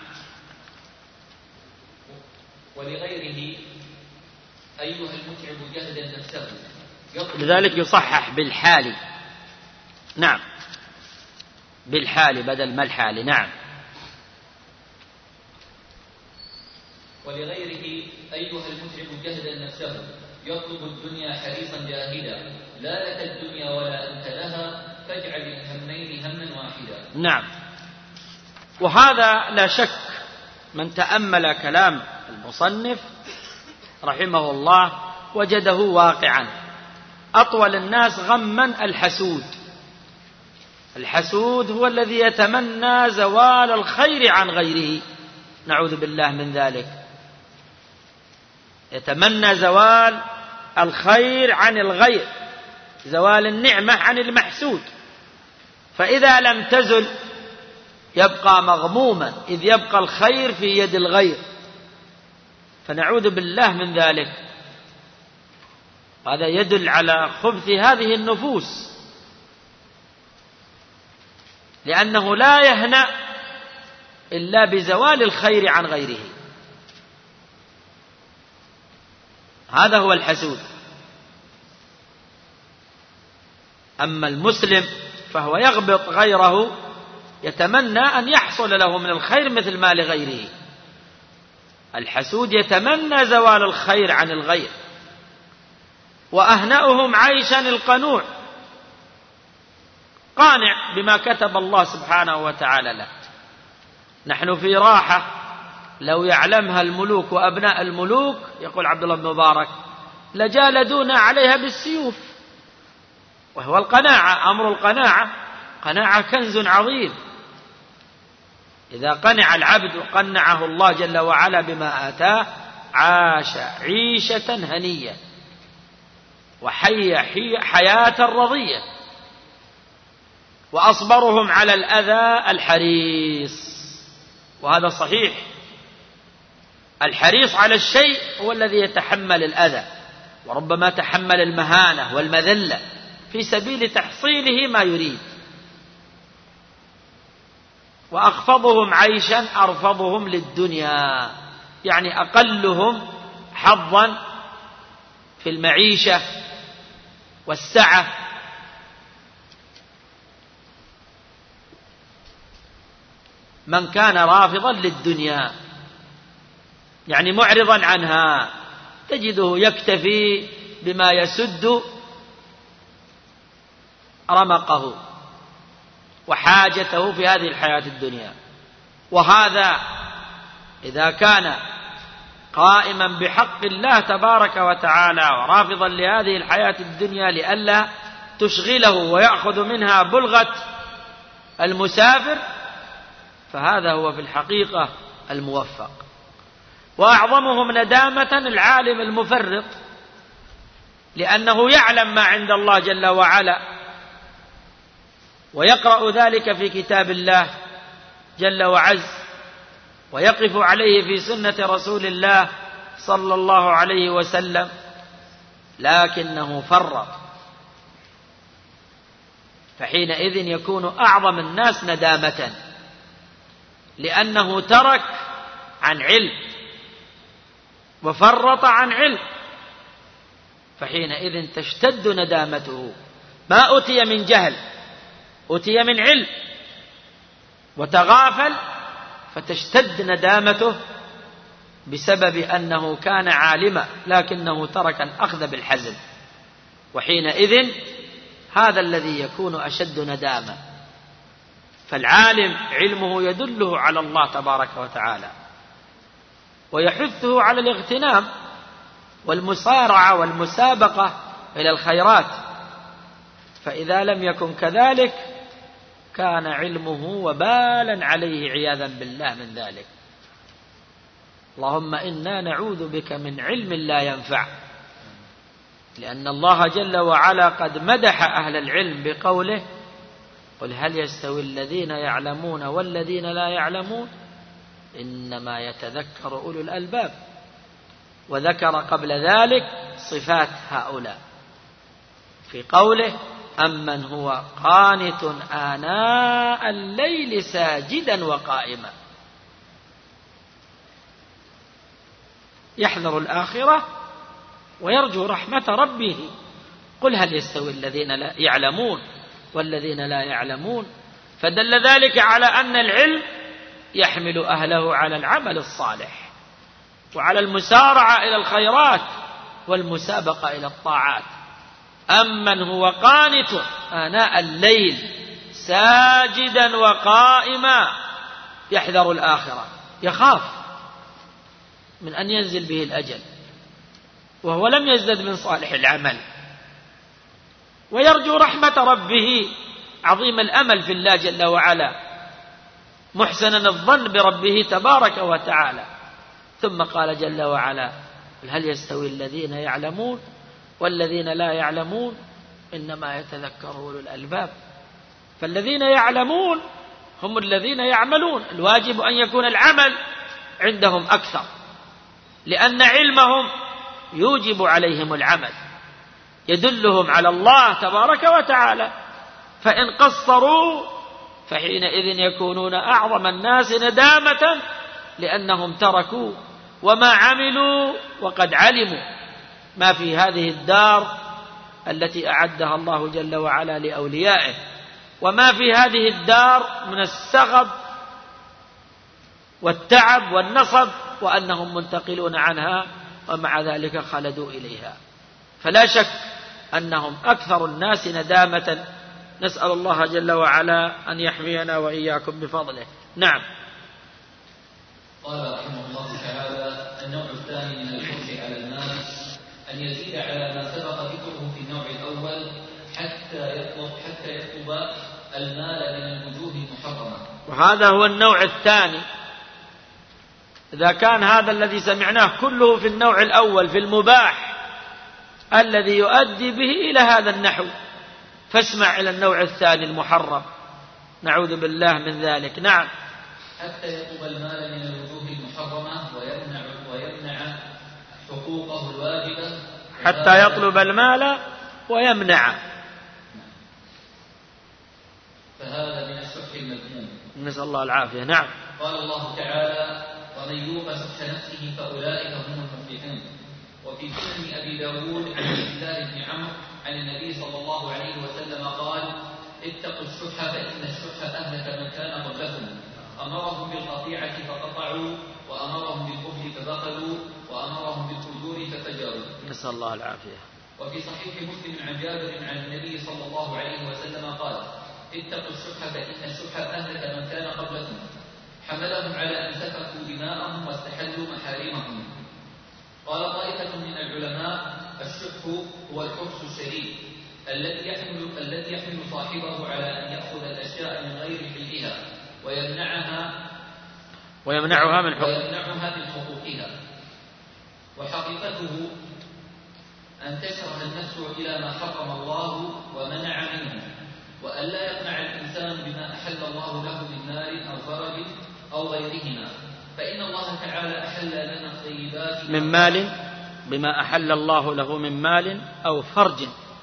ولغيره أيها المتعب جهدا نفسه لذلك يصحح بالحال. نعم. بالحال بدل ما الحال. نعم. ولغيره أيها المتعب جهدا نفسه يطلب الدنيا حريصا جاهدا لا لك الدنيا ولا أنت لها فاجعل الهمين هما واحدا. نعم. وهذا لا شك من تأمل كلام المصنف رحمه الله وجده واقعا. أطول الناس غما الحسود هو الذي يتمنى زوال الخير عن غيره، نعوذ بالله من ذلك. يتمنى زوال الخير عن الغير، زوال النعمة عن المحسود، فإذا لم تزل يبقى مغموما، إذ يبقى الخير في يد الغير، فنعوذ بالله من ذلك. هذا يدل على خبث هذه النفوس، لأنه لا يهنأ إلا بزوال الخير عن غيره. هذا هو الحسود. أما المسلم فهو يغبط غيره، يتمنى أن يحصل له من الخير مثل ما لغيره. الحسود يتمنى زوال الخير عن الغير. وأهنأهم عيشا القنوع، قانع بما كتب الله سبحانه وتعالى له. نحن في راحة لو يعلمها الملوك وأبناء الملوك، يقول عبد الله بن مبارك، لجالدونا عليها بالسيوف. وهو القناعة، أمر القناعة، قناعة كنز عظيم. إذا قنع العبد وقنعه الله جل وعلا بما آتاه عاش عيشة هنية وحي حياة رضية. وأصبرهم على الأذى الحريص، وهذا صحيح. الحريص على الشيء هو الذي يتحمل الأذى، وربما تحمل المهانة والمذلة في سبيل تحصيله ما يريد. وأخفضهم عيشا أرفضهم للدنيا، يعني أقلهم حظا في المعيشة والسعة. من كان رافضا للدنيا يعني معرضا عنها، تجده يكتفي بما يسد رمقه وحاجته في هذه الحياة الدنيا. وهذا إذا كان قائما بحق الله تبارك وتعالى ورافضا لهذه الحياة الدنيا لئلا تشغله ويأخذ منها بلغة المسافر، فهذا هو في الحقيقة الموفق. وأعظمهم ندامة العالم المفرط، لأنه يعلم ما عند الله جل وعلا، ويقرأ ذلك في كتاب الله جل وعز، ويقف عليه في سنة رسول الله صلى الله عليه وسلم، لكنه فرط. فحينئذ يكون أعظم الناس ندامة، لأنه ترك عن علم وفرط عن علم، فحينئذ تشتد ندامته. ما أتي من جهل، أتي من علم، وتغافل فتشتد ندامته بسبب أنه كان عالما لكنه ترك الأخذ بالحزم، وحينئذ هذا الذي يكون أشد ندامة. فالعالم علمه يدله على الله تبارك وتعالى ويحثه على الاغتنام والمسارعة والمسابقة إلى الخيرات، فإذا لم يكن كذلك كان علمه وبالا عليه عياذا بالله من ذلك. اللهم إنا نعوذ بك من علم لا ينفع، لأن الله جل وعلا قد مدح أهل العلم بقوله قل هل يستوي الذين يعلمون والذين لا يعلمون إنما يتذكر أولو الألباب، وذكر قبل ذلك صفات هؤلاء في قوله أمن هو قانت آناء الليل ساجدا وقائما يحذر الآخرة ويرجو رحمة ربه. قل هل يستوي الذين لا يعلمون والذين لا يعلمون، فدل ذلك على أن العلم يحمل أهله على العمل الصالح وعلى المسارعة إلى الخيرات والمسابقة إلى الطاعات. أمن هو قانت آناء الليل ساجدا وقائما يحذر الآخرة، يخاف من أن ينزل به الأجل وهو لم يزدد من صالح العمل، ويرجو رحمة ربه عظيم الأمل في الله جل وعلا محسنا الظن بربه تبارك وتعالى. ثم قال جل وعلا هل يستوي الذين يعلمون والذين لا يعلمون إنما يتذكر أولو الألباب. فالذين يعلمون هم الذين يعملون، الواجب أن يكون العمل عندهم أكثر، لأن علمهم يوجب عليهم العمل يدلهم على الله تبارك وتعالى، فإن قصروا فحينئذ يكونون أعظم الناس ندامة لأنهم تركوا وما عملوا وقد علموا ما في هذه الدار التي أعدها الله جل وعلا لأوليائه، وما في هذه الدار من السغب والتعب والنصب، وأنهم منتقلون عنها ومع ذلك خلدوا إليها. فلا شك أنهم أكثر الناس ندامة، نسأل الله جل وعلا أن يحمينا وإياكم بفضله. نعم. قال رحمه الله تعالى النوع الثاني من الحرص على المال أن يزيد على ما سبق ذكره في النوع الأول حتى يطلب المال من الوجوه المحرمة. وهذا هو النوع الثاني. إذا كان هذا الذي سمعناه كله في النوع الأول في المباح الذي يؤدي به إلى هذا النحو، فاسمع إلى النوع الثاني المحرم، نعوذ بالله من ذلك. نعم. حتى يطلب المال من الوجوه المحرمة ويمنع حقوقه الواجبة. حتى يطلب المال ويمنع، فهذا من الشح المذموم، نسأل الله العافية. نعم. قال الله تعالى ومن يوق شح نفسه فأولئك هم المفلحون. وفي سنن أبي داود عن عبد الله بن عمرو عن النبي صلى الله عليه وسلم قال اتقوا الشح فإن الشح أهلك من كان قبلكم، أمرهم بالقطيعة فقطعوا وأمرهم بالبخل فبخلوا وأمرهم بالفجور ففجروا، نسأل الله العافية. وفي صحيح مسلم عن جابر عن النبي صلى الله عليه وسلم قال اتقوا الشح فإن الشح أهلك من كان قبلكم، حملهم على أن سفكوا دماءهم واستحلوا محارمهم. قال طائفة من العلماء الشح هو الحرص الشديد الذي يحمل صاحبه على أن يأخذ الأشياء من غير حلها ويمنعها من حقوقها. وحقيقته أن تشرح النفس إلى ما حرم الله ومنع منه، وأن لا يقنع الإنسان بما أحل الله له من مال أو فرج أو غيرهما، فإن الله تعالى أحل لنا الطيبات من مال، بما أحل الله له من مال أو فرج،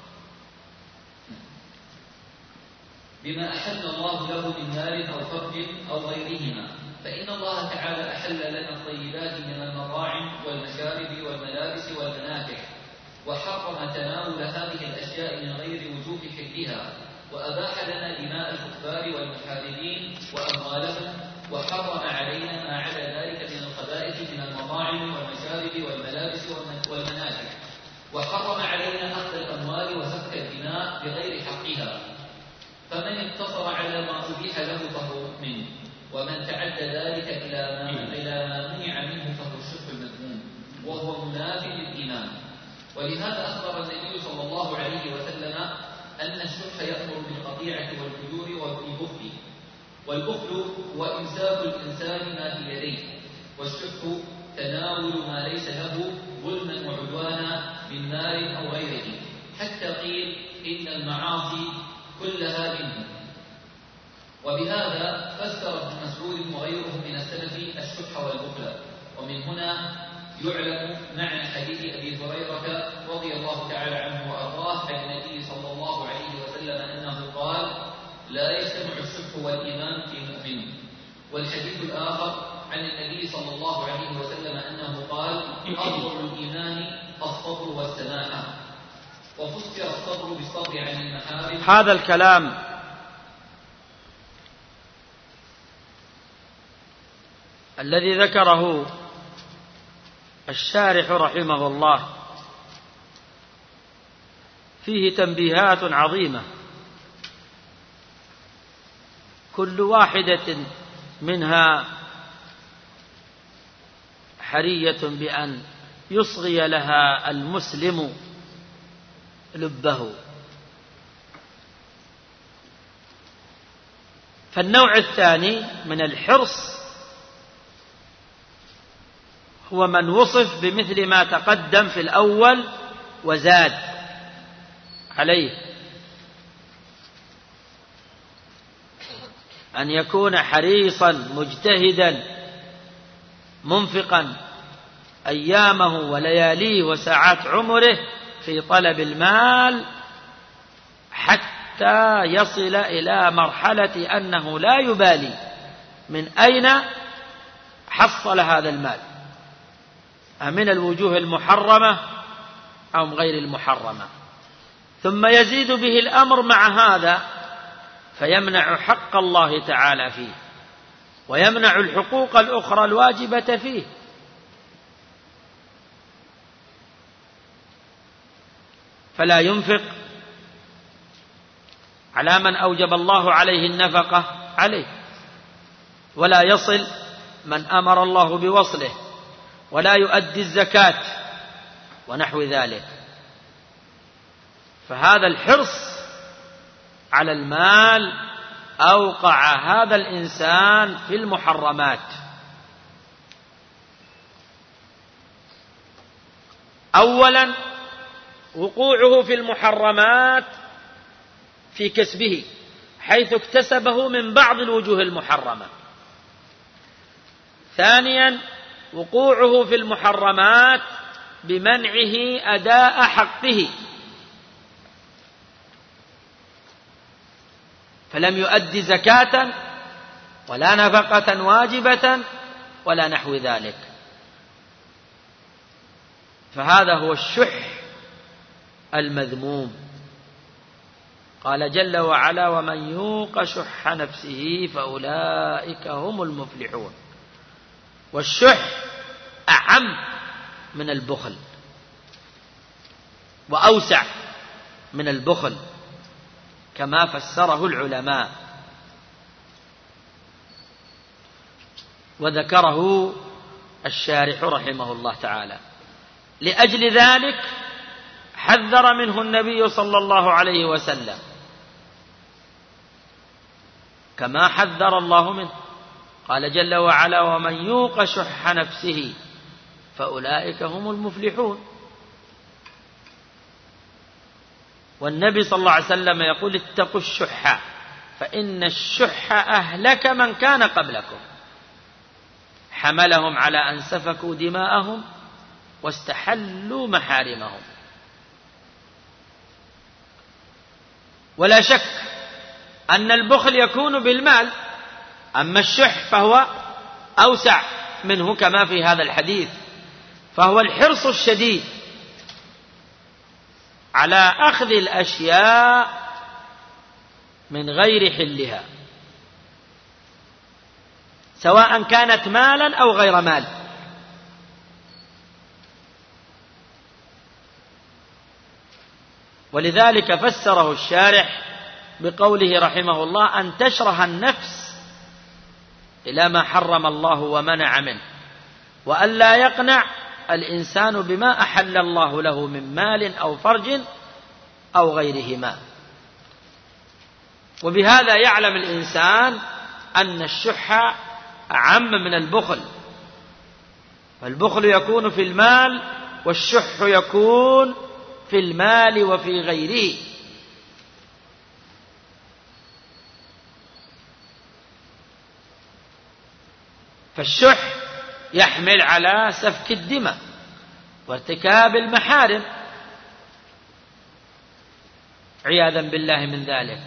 بما أحل الله له من مال أو فرج أو غيرهما، فإن الله تعالى أحل لنا الطيبات من المطاعم والمشارب والملابس والمناكح، وحرم تناول هذه الأشياء من غير وجوب حلها، وأباح لنا دماء الكفار والمحاربين وأموالهم، وحرم علينا ما عدا ذلك من الخبائث من المطاعم والمشارب والملابس والمناكح، وحرم علينا أخذ الأموال وسفك الدماء بغير حقها، فمن اقتصر على ما أبيح له فهو مؤمن، ومن تعدى ذلك إلى ما منع منه فهو الشرك المذموم، وهو مناف للإيمان. ولهذا أخبر النبي صلى الله عليه وسلم أن الشح يأمر بالقطيعة والفجور والبخل، والبخل هو إمساك الإنسان ما في يديه، والشح تناول ما ليس له ظلما وعدوانا من مال أو غيره، حتى قيل إن المعاصي كلها منه. وبهذا فسر ابن مسعود وغيره من السلف الشح والبخل. ومن هنا يعلم معنى حديث أبي هريرة رضي الله تعالى عنه وأرضاه عن النبي صلى الله عليه وسلم أنه قال: لا يجتمع الشح والإيمان في مؤمن. والحديث الآخر عن النبي صلى الله عليه وسلم أنه قال: أفضل الإيمان الصبر والسماحة. وفسر الصبر بالصبر عن المحارم. هذا الكلام الذي ذكره الشارح رحمه الله فيه تنبيهات عظيمة، كل واحدة منها حرية بأن يصغي لها المسلم لبه. فالنوع الثاني من الحرص هو من وصف بمثل ما تقدم في الأول وزاد عليه، أن يكون حريصا مجتهدا منفقا أيامه ولياليه وساعات عمره في طلب المال، حتى يصل إلى مرحلة أنه لا يبالي من أين حصل هذا المال، أمن الوجوه المحرمة أو غير المحرمة، ثم يزيد به الأمر مع هذا فيمنع حق الله تعالى فيه ويمنع الحقوق الأخرى الواجبة فيه. فلا ينفق على من أوجب الله عليه النفقة عليه، ولا يصل من أمر الله بوصله، ولا يؤدي الزكاة ونحو ذلك. فهذا الحرص على المال أوقع هذا الإنسان في المحرمات. أولا وقوعه في المحرمات في كسبه، حيث اكتسبه من بعض الوجوه المحرمة. ثانيا وقوعه في المحرمات بمنعه أداء حقه، فلم يؤدي زكاة ولا نفقة واجبة ولا نحو ذلك. فهذا هو الشح المذموم. قال جل وعلا: ومن يوق شح نفسه فأولئك هم المفلحون. والشح أعم من البخل وأوسع من البخل كما فسره العلماء، وذكره الشارح رحمه الله تعالى. لأجل ذلك حذر منه النبي صلى الله عليه وسلم كما حذر الله منه. قال جل وعلا: ومن يوق شح نفسه فأولئك هم المفلحون. والنبي صلى الله عليه وسلم يقول: اتقوا الشح فإن الشح أهلك من كان قبلكم، حملهم على أن سفكوا دماءهم واستحلوا محارمهم. ولا شك أن البخل يكون بالمال، أما الشح فهو أوسع منه كما في هذا الحديث، فهو الحرص الشديد على أخذ الأشياء من غير حلها، سواء كانت مالا أو غير مال. ولذلك فسره الشارح بقوله رحمه الله: أن تشره النفس إلى ما حرم الله ومنع منه، وأن لا يقنع الإنسان بما أحل الله له من مال أو فرج أو غيرهما. وبهذا يعلم الإنسان أن الشح أعم من البخل، فالبخل يكون في المال والشح يكون في المال وفي غيره. فالشح يحمل على سفك الدماء وارتكاب المحارم عياذا بالله من ذلك.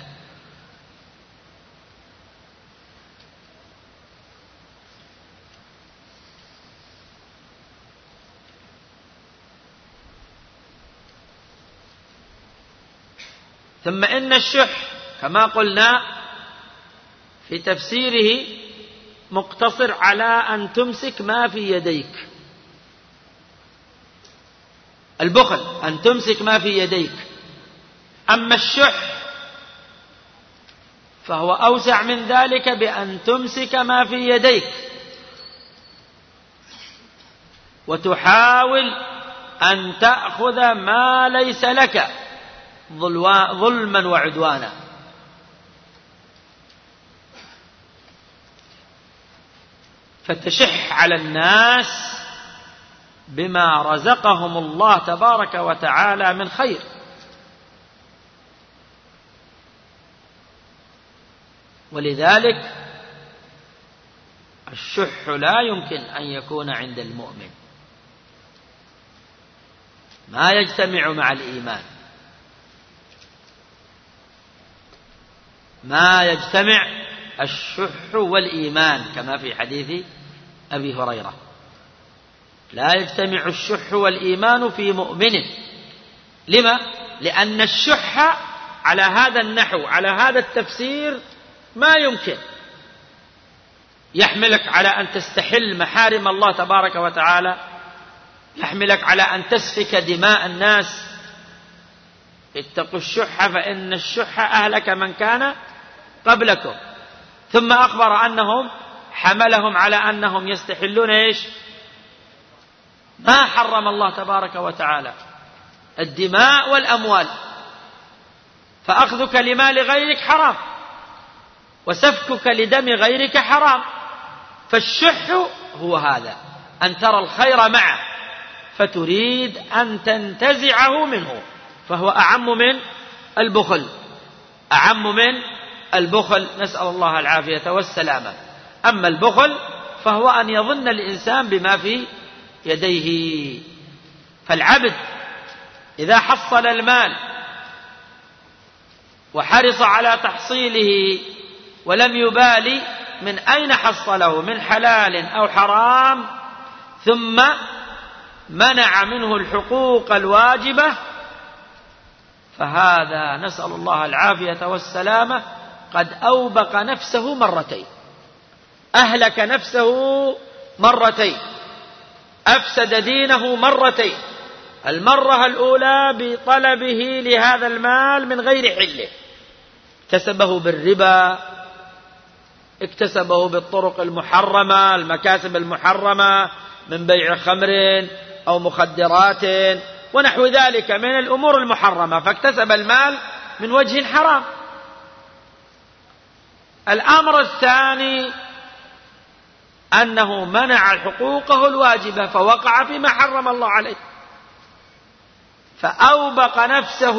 ثم إن الشح كما قلنا في تفسيره مقتصر على أن تمسك ما في يديك. البخل أن تمسك ما في يديك، أما الشح فهو أوسع من ذلك بأن تمسك ما في يديك وتحاول أن تأخذ ما ليس لك ظلما وعدوانا. فتشح على الناس بما رزقهم الله تبارك وتعالى من خير. ولذلك الشح لا يمكن أن يكون عند المؤمن، ما يجتمع مع الإيمان، ما يجتمع الشح والإيمان كما في حديث أبي هريرة: لا يجتمع الشح والإيمان في مؤمن. لما؟ لأن الشح على هذا النحو على هذا التفسير ما يمكن يحملك على أن تستحل محارم الله تبارك وتعالى، يحملك على أن تسفك دماء الناس. اتقوا الشح فإن الشح أهلك من كان قبلكم. ثم أخبر أنهم حملهم على أنهم يستحلون إيش؟ ما حرم الله تبارك وتعالى، الدماء والأموال. فأخذك لمال غيرك حرام، وسفكك لدم غيرك حرام. فالشح هو هذا، أن ترى الخير معه فتريد أن تنتزعه منه، فهو أعم من البخل، أعم من البخل، نسأل الله العافية والسلامة. أما البخل فهو أن يظن الإنسان بما في يديه. فالعبد إذا حصل المال وحرص على تحصيله ولم يبالي من أين حصله، من حلال أو حرام، ثم منع منه الحقوق الواجبة، فهذا نسأل الله العافية والسلامة قد أوبق نفسه مرتين، أهلك نفسه مرتين، أفسد دينه مرتين. المرة الأولى بطلبه لهذا المال من غير حله، اكتسبه بالربا، اكتسبه بالطرق المحرمة، المكاسب المحرمة من بيع خمر أو مخدرات ونحو ذلك من الأمور المحرمة، فاكتسب المال من وجه حرام. الأمر الثاني أنه منع حقوقه الواجبة فوقع فيما حرم الله عليه، فأوبق نفسه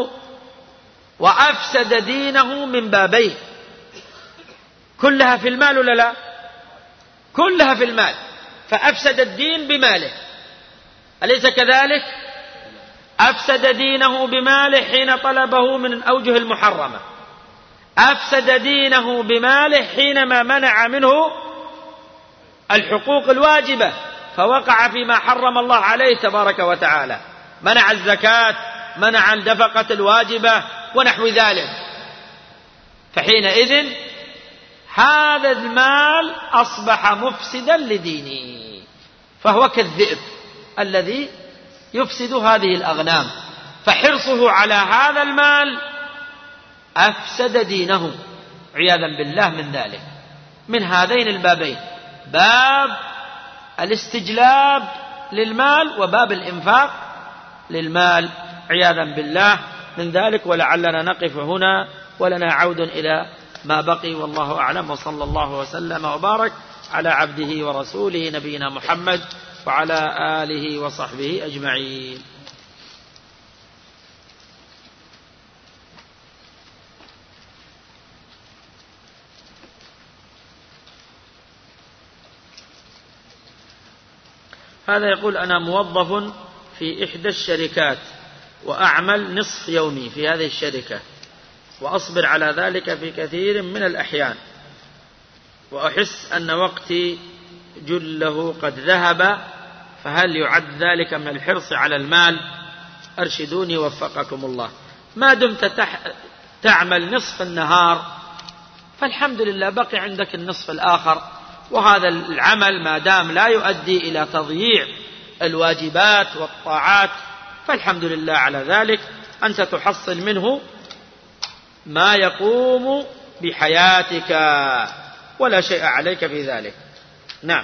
وأفسد دينه من بابين. كلها في المال ولا لا؟ كلها في المال. فأفسد الدين بماله، أليس كذلك؟ أفسد دينه بماله حين طلبه من الأوجه المحرمة، أفسد دينه بماله حينما منع منه الحقوق الواجبة فوقع فيما حرم الله عليه تبارك وتعالى، منع الزكاة، منع النفقة الواجبة ونحو ذلك. فحينئذ هذا المال أصبح مفسدا لدينه، فهو كالذئب الذي يفسد هذه الأغنام. فحرصه على هذا المال أفسد دينه عياذا بالله من ذلك. من هذين البابين، باب الاستجلاب للمال وباب الإنفاق للمال عياذا بالله من ذلك. ولعلنا نقف هنا ولنا عود إلى ما بقي، والله أعلم، وصلى الله وسلم وبارك على عبده ورسوله نبينا محمد وعلى آله وصحبه أجمعين. هذا يقول: أنا موظف في إحدى الشركات وأعمل نصف يومي في هذه الشركة، وأصبر على ذلك في كثير من الأحيان، وأحس أن وقتي جله قد ذهب، فهل يعد ذلك من الحرص على المال؟ أرشدوني وفقكم الله. ما دمت تعمل نصف النهار فالحمد لله بقي عندك النصف الآخر، وهذا العمل ما دام لا يؤدي إلى تضييع الواجبات والطاعات فالحمد لله على ذلك. أنت تحصل منه ما يقوم بحياتك ولا شيء عليك في ذلك. نعم.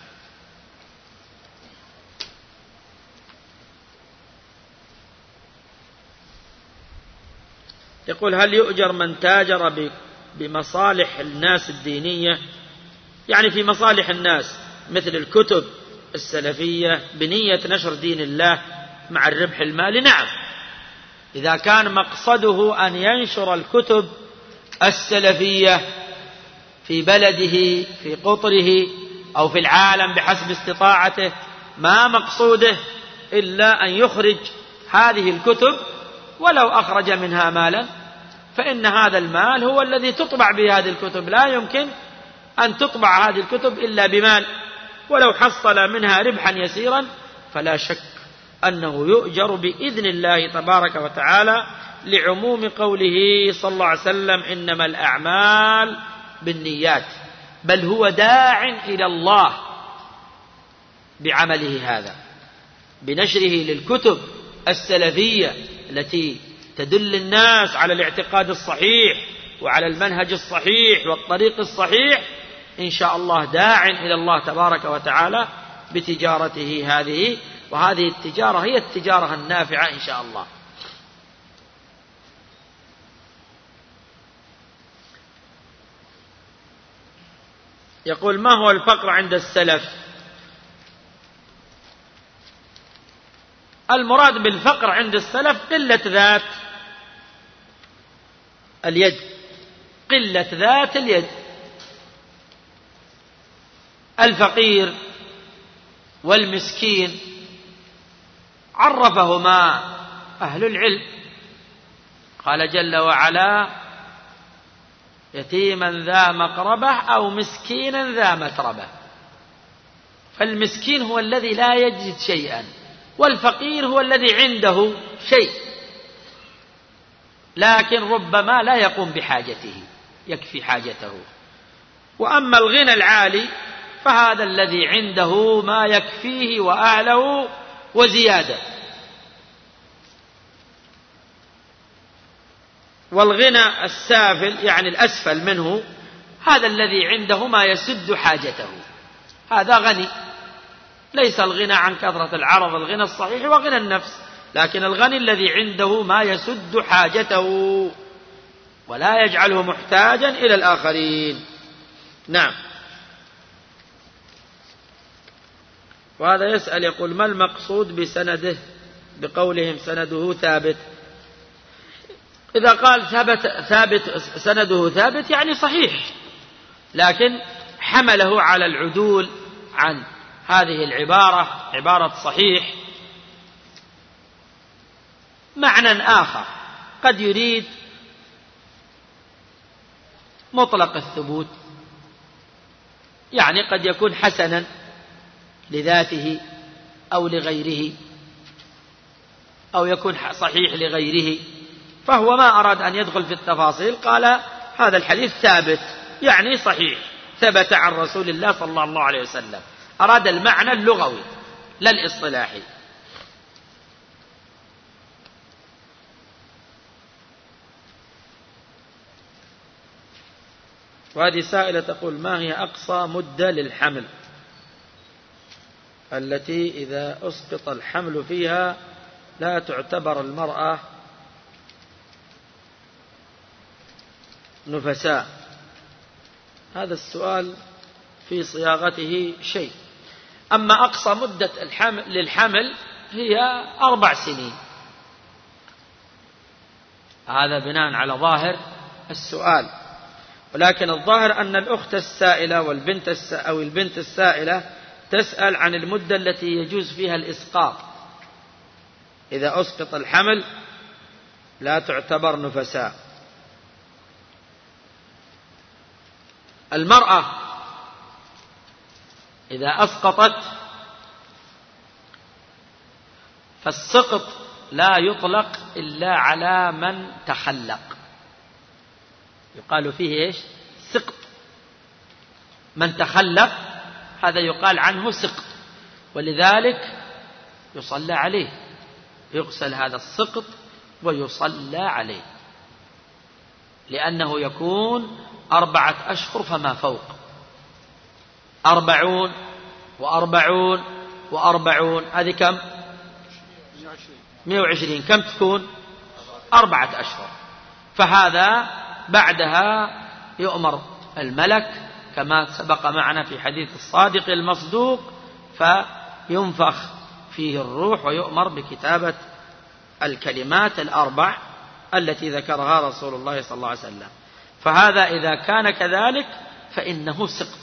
يقول: هل يؤجر من تاجر بمصالح الناس الدينية، يعني في مصالح الناس مثل الكتب السلفية بنية نشر دين الله مع الربح المالي؟ نعم، إذا كان مقصده أن ينشر الكتب السلفية في بلده في قطره أو في العالم بحسب استطاعته، ما مقصوده إلا أن يخرج هذه الكتب، ولو أخرج منها مالا فإن هذا المال هو الذي تطبع به هذه الكتب، لا يمكن أن تطبع هذه الكتب إلا بمال، ولو حصل منها ربحا يسيرا فلا شك أنه يؤجر بإذن الله تبارك وتعالى، لعموم قوله صلى الله عليه وسلم: إنما الأعمال بالنيات، بل هو داع إلى الله بعمله هذا، بنشره للكتب السلفية التي تدل الناس على الاعتقاد الصحيح وعلى المنهج الصحيح والطريق الصحيح. إن شاء الله داع إلى الله تبارك وتعالى بتجارته هذه، وهذه التجارة هي التجارة النافعة إن شاء الله. يقول: ما هو الفقر عند السلف؟ المراد بالفقر عند السلف قلة ذات اليد، قلة ذات اليد. الفقير والمسكين عرفهما أهل العلم، قال جل وعلا: يتيما ذا مقربة أو مسكينا ذا متربة. فالمسكين هو الذي لا يجد شيئا، والفقير هو الذي عنده شيء لكن ربما لا يقوم بحاجته، يكفي حاجته. وأما الغنى العالي فهذا الذي عنده ما يكفيه وأهله وزيادة. والغنى السافل يعني الأسفل منه، هذا الذي عنده ما يسد حاجته، هذا غني. ليس الغنى عن كثرة العرض، الغنى الصحيح وغنى النفس، لكن الغني الذي عنده ما يسد حاجته ولا يجعله محتاجا إلى الآخرين. نعم. وهذا يسأل يقول: ما المقصود بسنده بقولهم سنده ثابت؟ إذا قال ثابت سنده ثابت يعني صحيح، لكن حمله على العدول عن هذه العبارة، عبارة صحيح، معنى آخر قد يريد مطلق الثبوت، يعني قد يكون حسنا لذاته أو لغيره، أو يكون صحيح لغيره، فهو ما أراد أن يدخل في التفاصيل، قال هذا الحديث ثابت يعني صحيح، ثبت عن رسول الله صلى الله عليه وسلم، أراد المعنى اللغوي لا الاصطلاحي. وهذه سائلة تقول: ما هي أقصى مدة للحمل التي إذا أسقط الحمل فيها لا تعتبر المرأة نفساء؟ هذا السؤال في صياغته شيء. أما أقصى مدة للحمل هي 4 سنين، هذا بناء على ظاهر السؤال. ولكن الظاهر أن الأخت السائلة أو البنت السائلة تسأل عن المدة التي يجوز فيها الإسقاط. إذا أسقط الحمل لا تعتبر نفساء. المرأة إذا أسقطت فالسقط لا يطلق إلا على من تخلق، يقال فيه إيش؟ سقط. من تخلق هذا يقال عنه سقط، ولذلك يصلى عليه، يغسل هذا السقط ويصلى عليه، لأنه يكون 4 أشهر فما فوق. 40 و40 و40 هذه كم؟ 120. كم تكون؟ 4 أشهر. فهذا بعدها يؤمر الملك كما سبق معنا في حديث الصادق المصدوق، فينفخ فيه الروح ويؤمر بكتابة الكلمات ال4 التي ذكرها رسول الله صلى الله عليه وسلم. فهذا إذا كان كذلك فإنه سقط،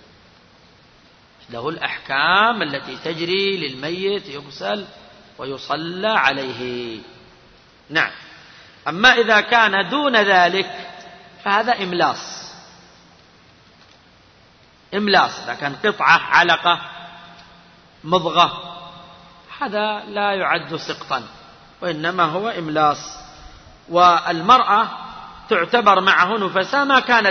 له الأحكام التي تجري للميت، يغسل ويصلى عليه. نعم. أما إذا كان دون ذلك فهذا إملاص. إذا كان قطعة علقة مضغة هذا لا يعد سقطا، وإنما هو إملاص. والمرأة تعتبر معه نفساء ما كان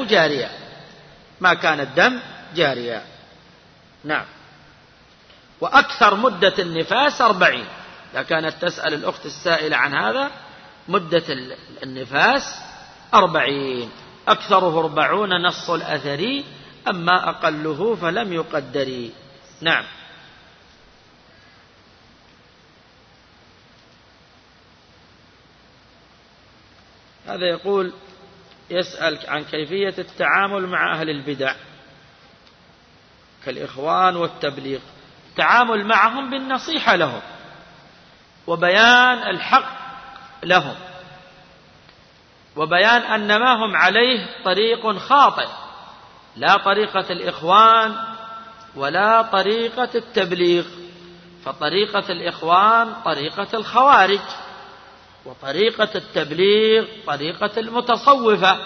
الدم جاريا. نعم. وأكثر مدة النفاس 40. إذا كانت تسأل الأخت السائلة عن هذا، مدة النفاس 40، أكثره 40 نص الأثري، أما أقله فلم يقدر. نعم. هذا يقول يسأل عن كيفية التعامل مع أهل البدع كالإخوان والتبليغ. التعامل معهم بالنصيحة لهم وبيان الحق لهم، وبيان أن ما هم عليه طريق خاطئ، لا طريقة الإخوان ولا طريقة التبليغ. فطريقة الإخوان طريقة الخوارج، وطريقة التبليغ طريقة المتصوفة،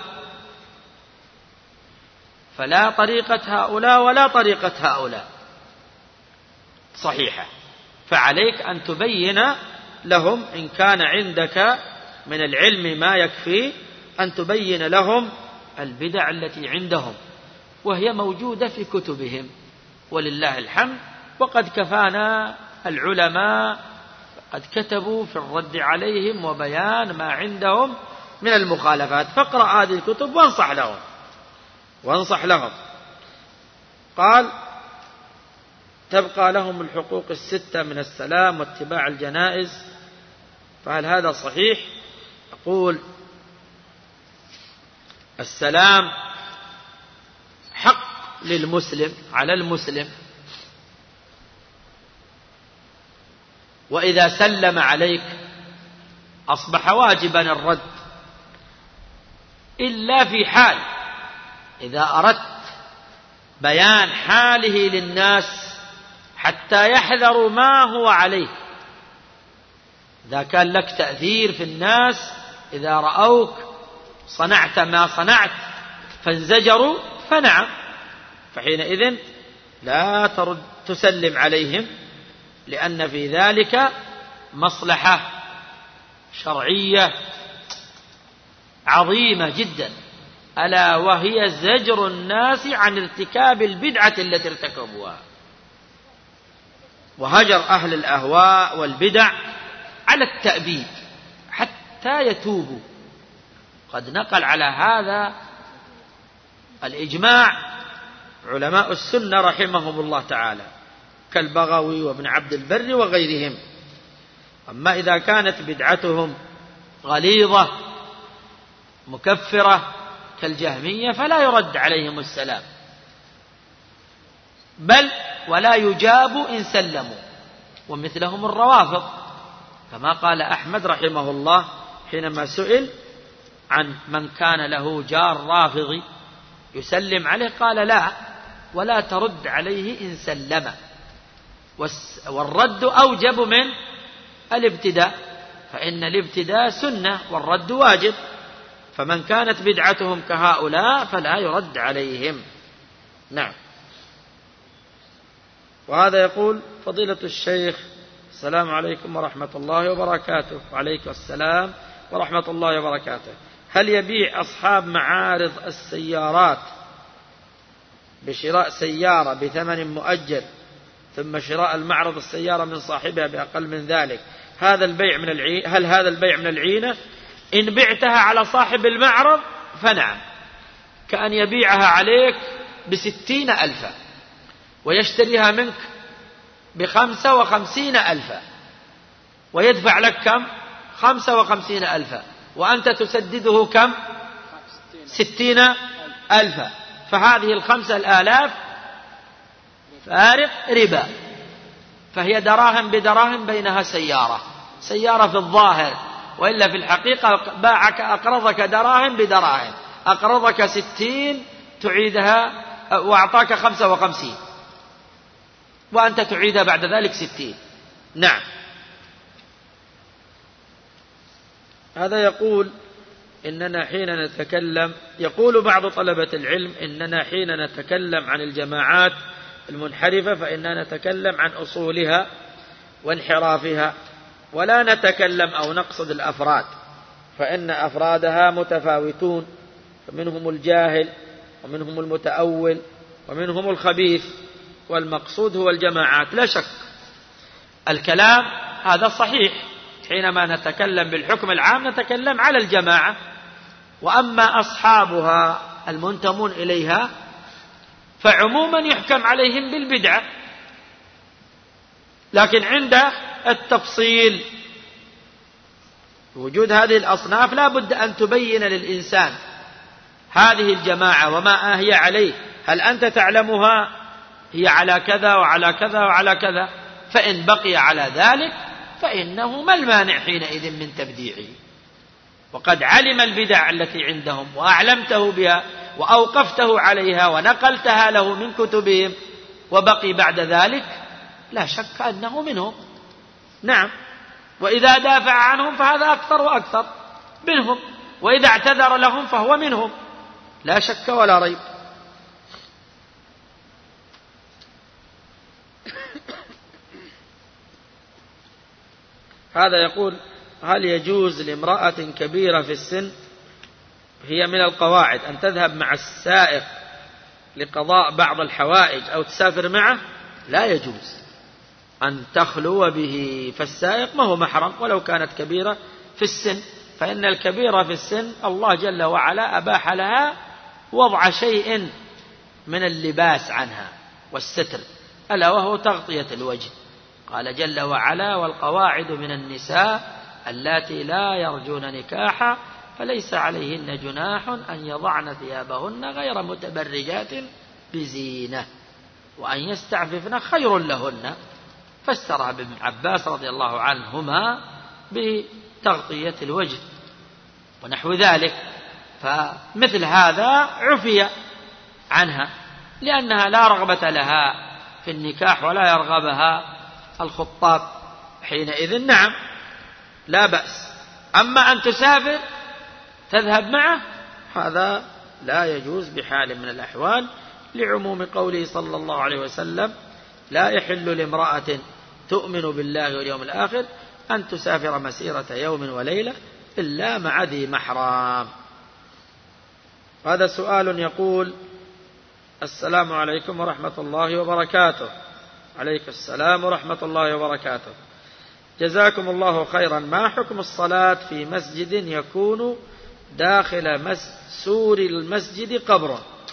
فلا طريقة هؤلاء ولا طريقة هؤلاء صحيحة. فعليك أن تبين لهم إن كان عندك من العلم ما يكفي، أن تبين لهم البدع التي عندهم، وهي موجودة في كتبهم ولله الحمد. وقد كفانا العلماء قد كتبوا في الرد عليهم وبيان ما عندهم من المخالفات. فاقرأ هذه الكتب وانصح لهم. قال: تبقى لهم الحقوق 6 من السلام واتباع الجنائز، فهل هذا صحيح؟ أقول: السلام حق للمسلم على المسلم، وإذا سلم عليك أصبح واجبا الرد، إلا في حال إذا أردت بيان حاله للناس حتى يحذروا ما هو عليه. إذا كان لك تأثير في الناس، إذا رأوك صنعت ما صنعت فانزجروا، فنعم، فحينئذ لا تسلم عليهم، لأن في ذلك مصلحة شرعية عظيمة جدا، ألا وهي زجر الناس عن ارتكاب البدعة التي ارتكبوها، وهجر أهل الأهواء والبدع على التأبيد حتى يتوبوا. قد نقل على هذا الإجماع علماء السنة رحمهم الله تعالى كالبغوي وابن عبد البر وغيرهم. أما إذا كانت بدعتهم غليظة مكفرة كالجهمية فلا يرد عليهم السلام، بل ولا يجاب إن سلموا، ومثلهم الروافض، كما قال أحمد رحمه الله حينما سئل عن من كان له جار رافضي يسلم عليه قال لا، ولا ترد عليه إن سلم، والرد أوجب من الابتداء، فإن الابتداء سنة والرد واجب، فمن كانت بدعتهم كهؤلاء فلا يرد عليهم. نعم. وهذا يقول فضيلة الشيخ السلام عليكم ورحمة الله وبركاته. وعليكم السلام ورحمة الله وبركاته. هل يبيع أصحاب معارض السيارات بشراء سيارة بثمن مؤجل ثم شراء المعرض السيارة من صاحبها بأقل من ذلك، هل هذا البيع من العينة؟ إن بعتها على صاحب المعرض فنعم، كأن يبيعها عليك ب60,000 ويشتريها منك ب55,000 ويدفع لك كم؟ 55,000 وأنت تسدده كم؟ 60,000، فهذه 5,000 فارق ربا، فهي دراهم بدراهم بينها سيارة في الظاهر، وإلا في الحقيقة باعك أقرضك دراهم بدراهم، أقرضك 60 تعيدها وأعطاك 55 وأنت تعيدها بعد ذلك 60. نعم. هذا يقول إننا حين نتكلم، يقول بعض طلبة العلم إننا حين نتكلم عن الجماعات المنحرفة فإننا نتكلم عن أصولها وانحرافها، ولا نتكلم أو نقصد الأفراد، فإن أفرادها متفاوتون، فمنهم الجاهل ومنهم المتأول ومنهم الخبيث، والمقصود هو الجماعات. لا شك الكلام هذا صحيح، حينما نتكلم بالحكم العام نتكلم على الجماعة، وأما أصحابها المنتمون إليها فعموما يحكم عليهم بالبدعة، لكن عند التفصيل وجود هذه الأصناف لا بد أن تبين للإنسان هذه الجماعة وما هي عليه، هل أنت تعلمها هي على كذا وعلى كذا وعلى كذا، فإن بقي على ذلك فإنه ما المانع حينئذ من تبديعه، وقد علم البدع التي عندهم وأعلمته بها وأوقفته عليها ونقلتها له من كتبهم، وبقي بعد ذلك لا شك أنه منهم. نعم. وإذا دافع عنهم فهذا أكثر وأكثر منهم، وإذا اعتذر لهم فهو منهم، لا شك ولا ريب. هذا يقول هل يجوز لامرأة كبيرة في السن هي من القواعد أن تذهب مع السائق لقضاء بعض الحوائج أو تسافر معه؟ لا يجوز أن تخلو به، فالسائق ما هو محرم ولو كانت كبيرة في السن، فإن الكبيرة في السن الله جل وعلا أباح لها وضع شيء من اللباس عنها والستر، ألا وهو تغطية الوجه. قال جل وعلا والقواعد من النساء اللاتي لا يرجون نكاحا فليس عليهن جناح أن يضعن ثيابهن غير متبرجات بزينة وأن يستعففن خير لهن، فسرها ابن عباس رضي الله عنهما بتغطية الوجه ونحو ذلك. فمثل هذا عفي عنها لأنها لا رغبة لها في النكاح ولا يرغبها الخطاب حينئذ نعم لا بأس. أما أن تسافر تذهب معه هذا لا يجوز بحال من الأحوال، لعموم قوله صلى الله عليه وسلم لا يحل لامرأة تؤمن بالله واليوم الآخر أن تسافر مسيرة يوم وليلة إلا مع ذي محرم. هذا سؤال يقول السلام عليكم ورحمة الله وبركاته. عليك السلام ورحمة الله وبركاته. جزاكم الله خيرا. ما حكم الصلاة في مسجد يكون داخل سور المسجد قبر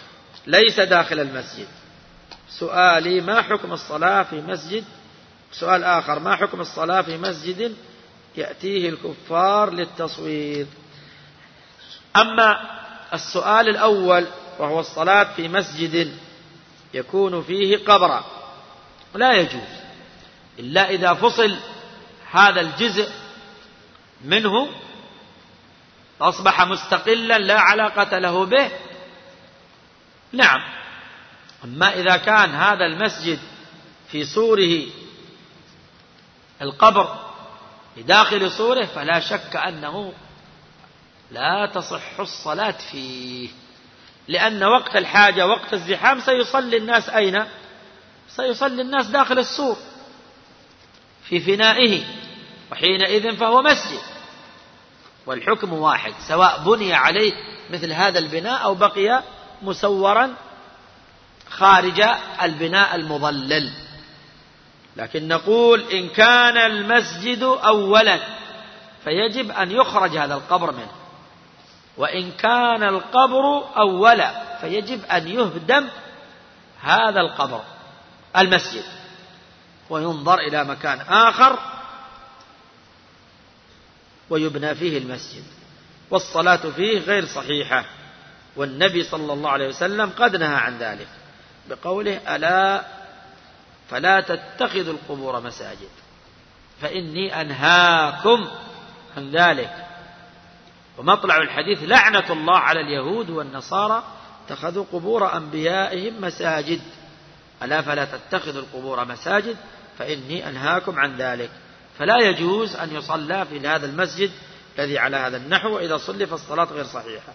ليس داخل المسجد. سؤالي: ما حكم الصلاة في مسجد؟ سؤال آخر: ما حكم الصلاة في مسجد يأتيه الكفار للتصوير؟ أما السؤال الأول وهو الصلاة في مسجد يكون فيه قبرا، لا يجوز إلا إذا فصل هذا الجزء منه أصبح مستقلا لا علاقة له به، نعم. أما إذا كان هذا المسجد في سوره القبر في داخل سوره فلا شك أنه لا تصح الصلاة فيه، لأن وقت الحاجة وقت الزحام سيصلي الناس أين؟ سيصلي الناس داخل السور في فنائه، وحينئذ فهو مسجد، والحكم واحد سواء بني عليه مثل هذا البناء أو بقي مسورا خارج البناء المظلل. لكن نقول إن كان المسجد أولا فيجب أن يخرج هذا القبر منه، وإن كان القبر أولا فيجب أن يهدم هذا القبر المسجد وينظر إلى مكان آخر ويبنى فيه المسجد، والصلاة فيه غير صحيحة. والنبي صلى الله عليه وسلم قد نهى عن ذلك بقوله: ألا فلا تتخذوا القبور مساجد فإني أنهاكم عن ذلك. ومطلع الحديث: لعنة الله على اليهود والنصارى اتخذوا قبور أنبيائهم مساجد، ألا فلا تتخذوا القبور مساجد فإني أنهاكم عن ذلك. فلا يجوز أن يصلى في هذا المسجد الذي على هذا النحو، وإذا صلي فالصلاة غير صحيحة.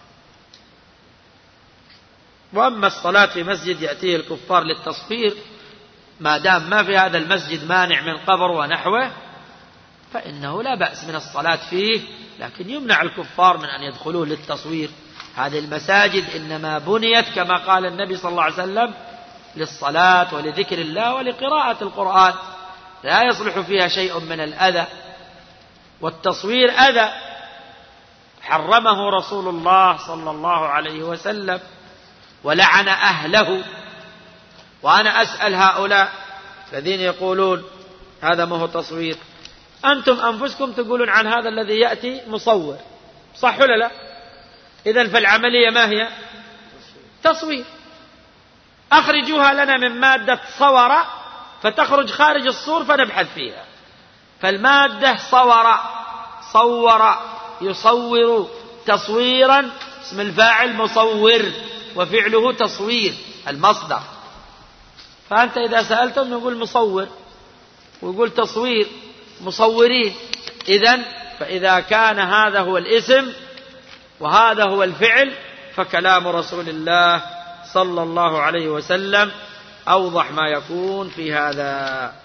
وأما الصلاة في مسجد يأتيه الكفار للتصوير، ما دام ما في هذا المسجد مانع من قبر ونحوه فإنه لا بأس من الصلاة فيه، لكن يمنع الكفار من أن يدخلوه للتصوير. هذه المساجد إنما بنيت كما قال النبي صلى الله عليه وسلم للصلاة ولذكر الله ولقراءة القرآن، لا يصلح فيها شيء من الأذى، والتصوير أذى حرمه رسول الله صلى الله عليه وسلم ولعن أهله. وأنا أسأل هؤلاء الذين يقولون هذا ما هو تصوير، أنتم أنفسكم تقولون عن هذا الذي يأتي مصور، صح ولا لا؟ إذن فالعملية ما هي؟ تصوير. أخرجوها لنا من مادة صور فتخرج خارج الصور فنبحث فيها. فالمادة صور يصور تصويرا، اسم الفاعل مصور وفعله تصوير المصدر. فأنت إذا سألتم نقول مصور ويقول تصوير مصورين. إذن فإذا كان هذا هو الاسم وهذا هو الفعل فكلام رسول الله صلى الله عليه وسلم أوضح ما يكون في هذا.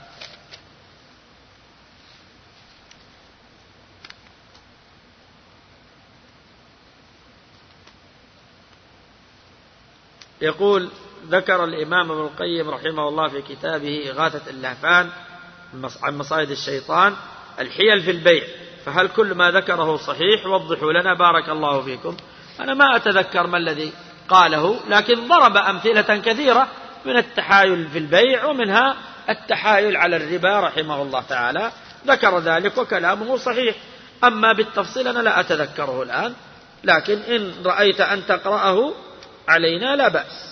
يقول: ذكر الإمام ابن القيم رحمه الله في كتابه إغاثة اللهفان عن مصائد الشيطان الحيل في البيع، فهل كل ما ذكره صحيح؟ وضحوا لنا بارك الله فيكم. أنا ما أتذكر ما الذي قاله، لكن ضرب أمثلة كثيرة من التحايل في البيع ومنها التحايل على الربا رحمه الله تعالى، ذكر ذلك وكلامه صحيح. أما بالتفصيل أنا لا أتذكره الآن، لكن إن رأيت أن تقرأه علينا لا بأس.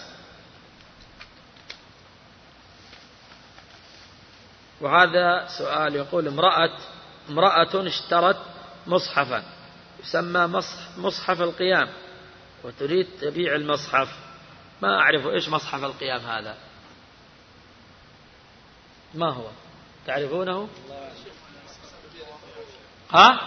وهذا سؤال يقول: امرأة اشترت مصحفا يسمى مصحف القيام وتريد تبيع المصحف، ما أعرف إيش مصحف القيام هذا، ما هو؟ تعرفونه؟ ها؟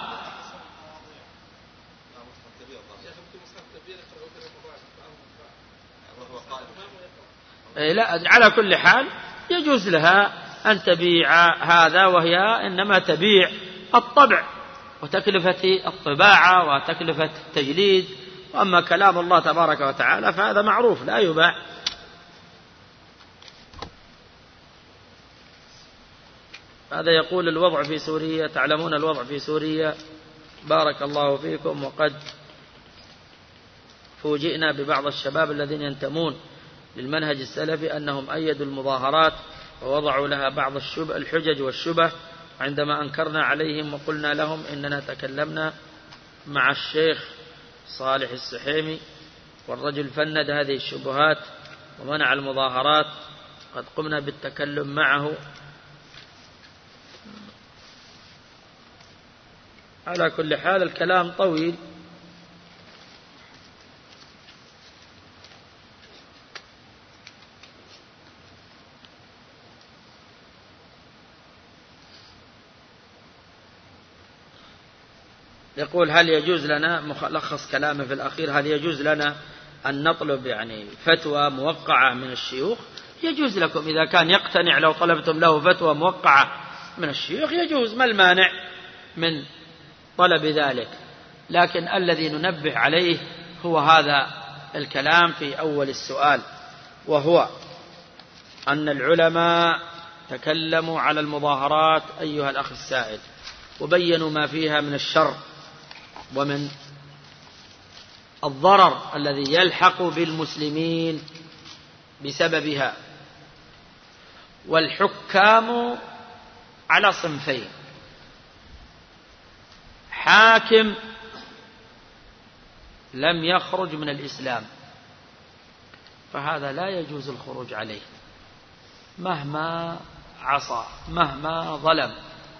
لا، على كل حال يجوز لها أن تبيع هذا، وهي إنما تبيع الطبع وتكلفة الطباعة وتكلفة التجليد، وأما كلام الله تبارك وتعالى فهذا معروف لا يباع. هذا يقول: الوضع في سوريا، تعلمون الوضع في سوريا بارك الله فيكم، وقد فوجئنا ببعض الشباب الذين ينتمون للمنهج السلفي أنهم أيدوا المظاهرات ووضعوا لها بعض الحجج والشبه عندما أنكرنا عليهم وقلنا لهم إننا تكلمنا مع الشيخ صالح السحيمي والرجل فند هذه الشبهات ومنع المظاهرات. قد قمنا بالتكلم معه. على كل حال الكلام طويل. يقول هل يجوز لنا، ملخص كلامه في الأخير، هل يجوز لنا أن نطلب فتوى موقعة من الشيوخ؟ يجوز لكم إذا كان يقتنع، لو طلبتم له فتوى موقعة من الشيوخ يجوز، ما المانع من طلب ذلك. لكن الذي ننبه عليه هو هذا الكلام في أول السؤال، وهو أن العلماء تكلموا على المظاهرات أيها الأخ السائل، وبينوا ما فيها من الشر ومن الضرر الذي يلحق بالمسلمين بسببها. والحكام على صنفين: حاكم لم يخرج من الإسلام فهذا لا يجوز الخروج عليه مهما عصى، مهما ظلم،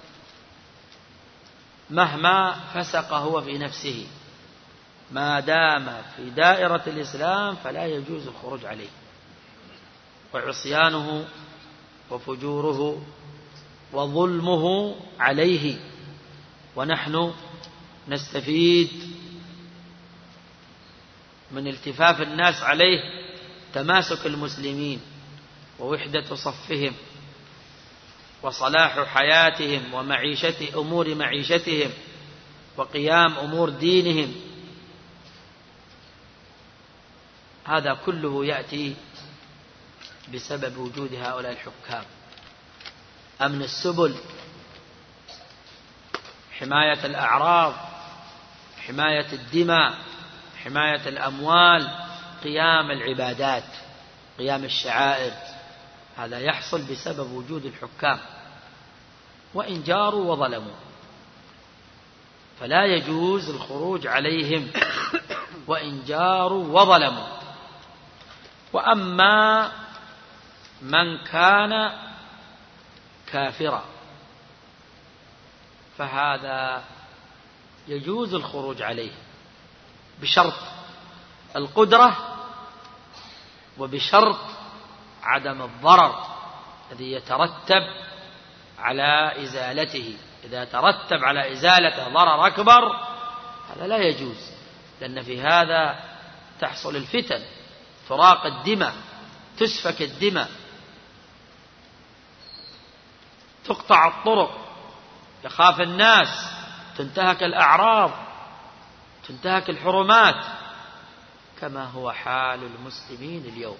مهما فسق هو في نفسه، ما دام في دائرة الإسلام فلا يجوز الخروج عليه، وعصيانه وفجوره وظلمه عليه. ونحن نستفيد من التفاف الناس عليه تماسك المسلمين ووحدة صفهم وصلاح حياتهم أمور معيشتهم وقيام أمور دينهم. هذا كله يأتي بسبب وجود هؤلاء الحكام. أمن السبل، حماية الأعراض، حماية الدماء، حماية الأموال، قيام العبادات، قيام الشعائر، هذا يحصل بسبب وجود الحكام. وإن جاروا وظلموا فلا يجوز الخروج عليهم وإن جاروا وظلموا. وأما من كان كافرا فهذا يجوز الخروج عليه بشرط القدرة وبشرط عدم الضرر الذي يترتب على إزالته. إذا ترتب على إزالته ضرر أكبر هذا لا يجوز، لأن في هذا تحصل الفتن، تراق الدماء، تسفك الدماء، تقطع الطرق، يخاف الناس، تنتهك الأعراض، تنتهك الحرمات، كما هو حال المسلمين اليوم.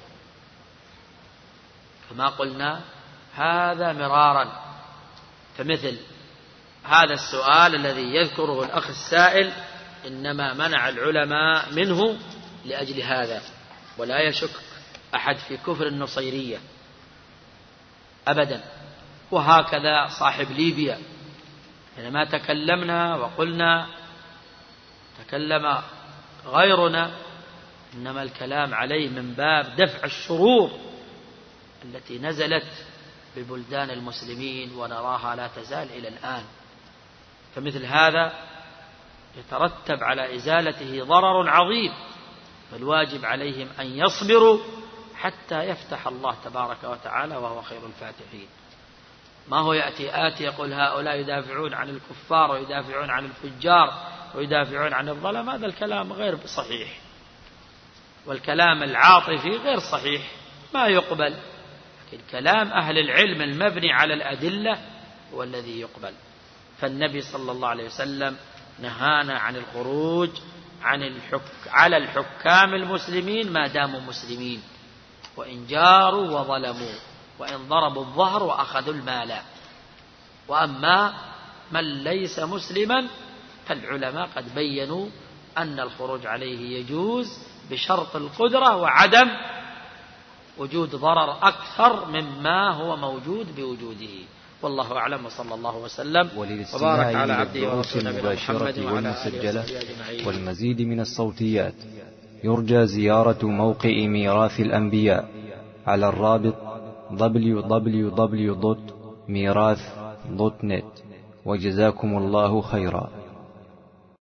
كما قلنا هذا مرارا. فمثل هذا السؤال الذي يذكره الأخ السائل إنما منع العلماء منه لأجل هذا، ولا يشك أحد في كفر النصيرية أبدا. وهكذا صاحب ليبيا، حينما تكلمنا وقلنا تكلم غيرنا، إنما الكلام عليه من باب دفع الشرور التي نزلت ببلدان المسلمين ونراها لا تزال إلى الآن. فمثل هذا يترتب على إزالته ضرر عظيم، فالواجب عليهم أن يصبروا حتى يفتح الله تبارك وتعالى وهو خير الفاتحين. ما هو يأتي يقول هؤلاء يدافعون عن الكفار ويدافعون عن الفجار ويدافعون عن الظلم، هذا الكلام غير صحيح، والكلام العاطفي غير صحيح ما يقبل. لكن كلام أهل العلم المبني على الأدلة هو الذي يقبل. فالنبي صلى الله عليه وسلم نهانا عن الخروج على الحكام المسلمين ما داموا مسلمين، وإن جاروا وظلموا، وإن ضربوا الظهر وأخذوا المال. وأما من ليس مسلما فالعلماء قد بينوا أن الخروج عليه يجوز بشرط القدرة وعدم وجود ضرر أكثر مما هو موجود بوجوده. والله أعلم، وصلى الله وسلم وبارك على عبده ورسوله محمد وعلى آله وصحبه أجمعين. والمزيد من الصوتيات يرجى زيارة موقع ميراث الأنبياء على الرابط www.mirath.net. وجزاكم الله خيرا.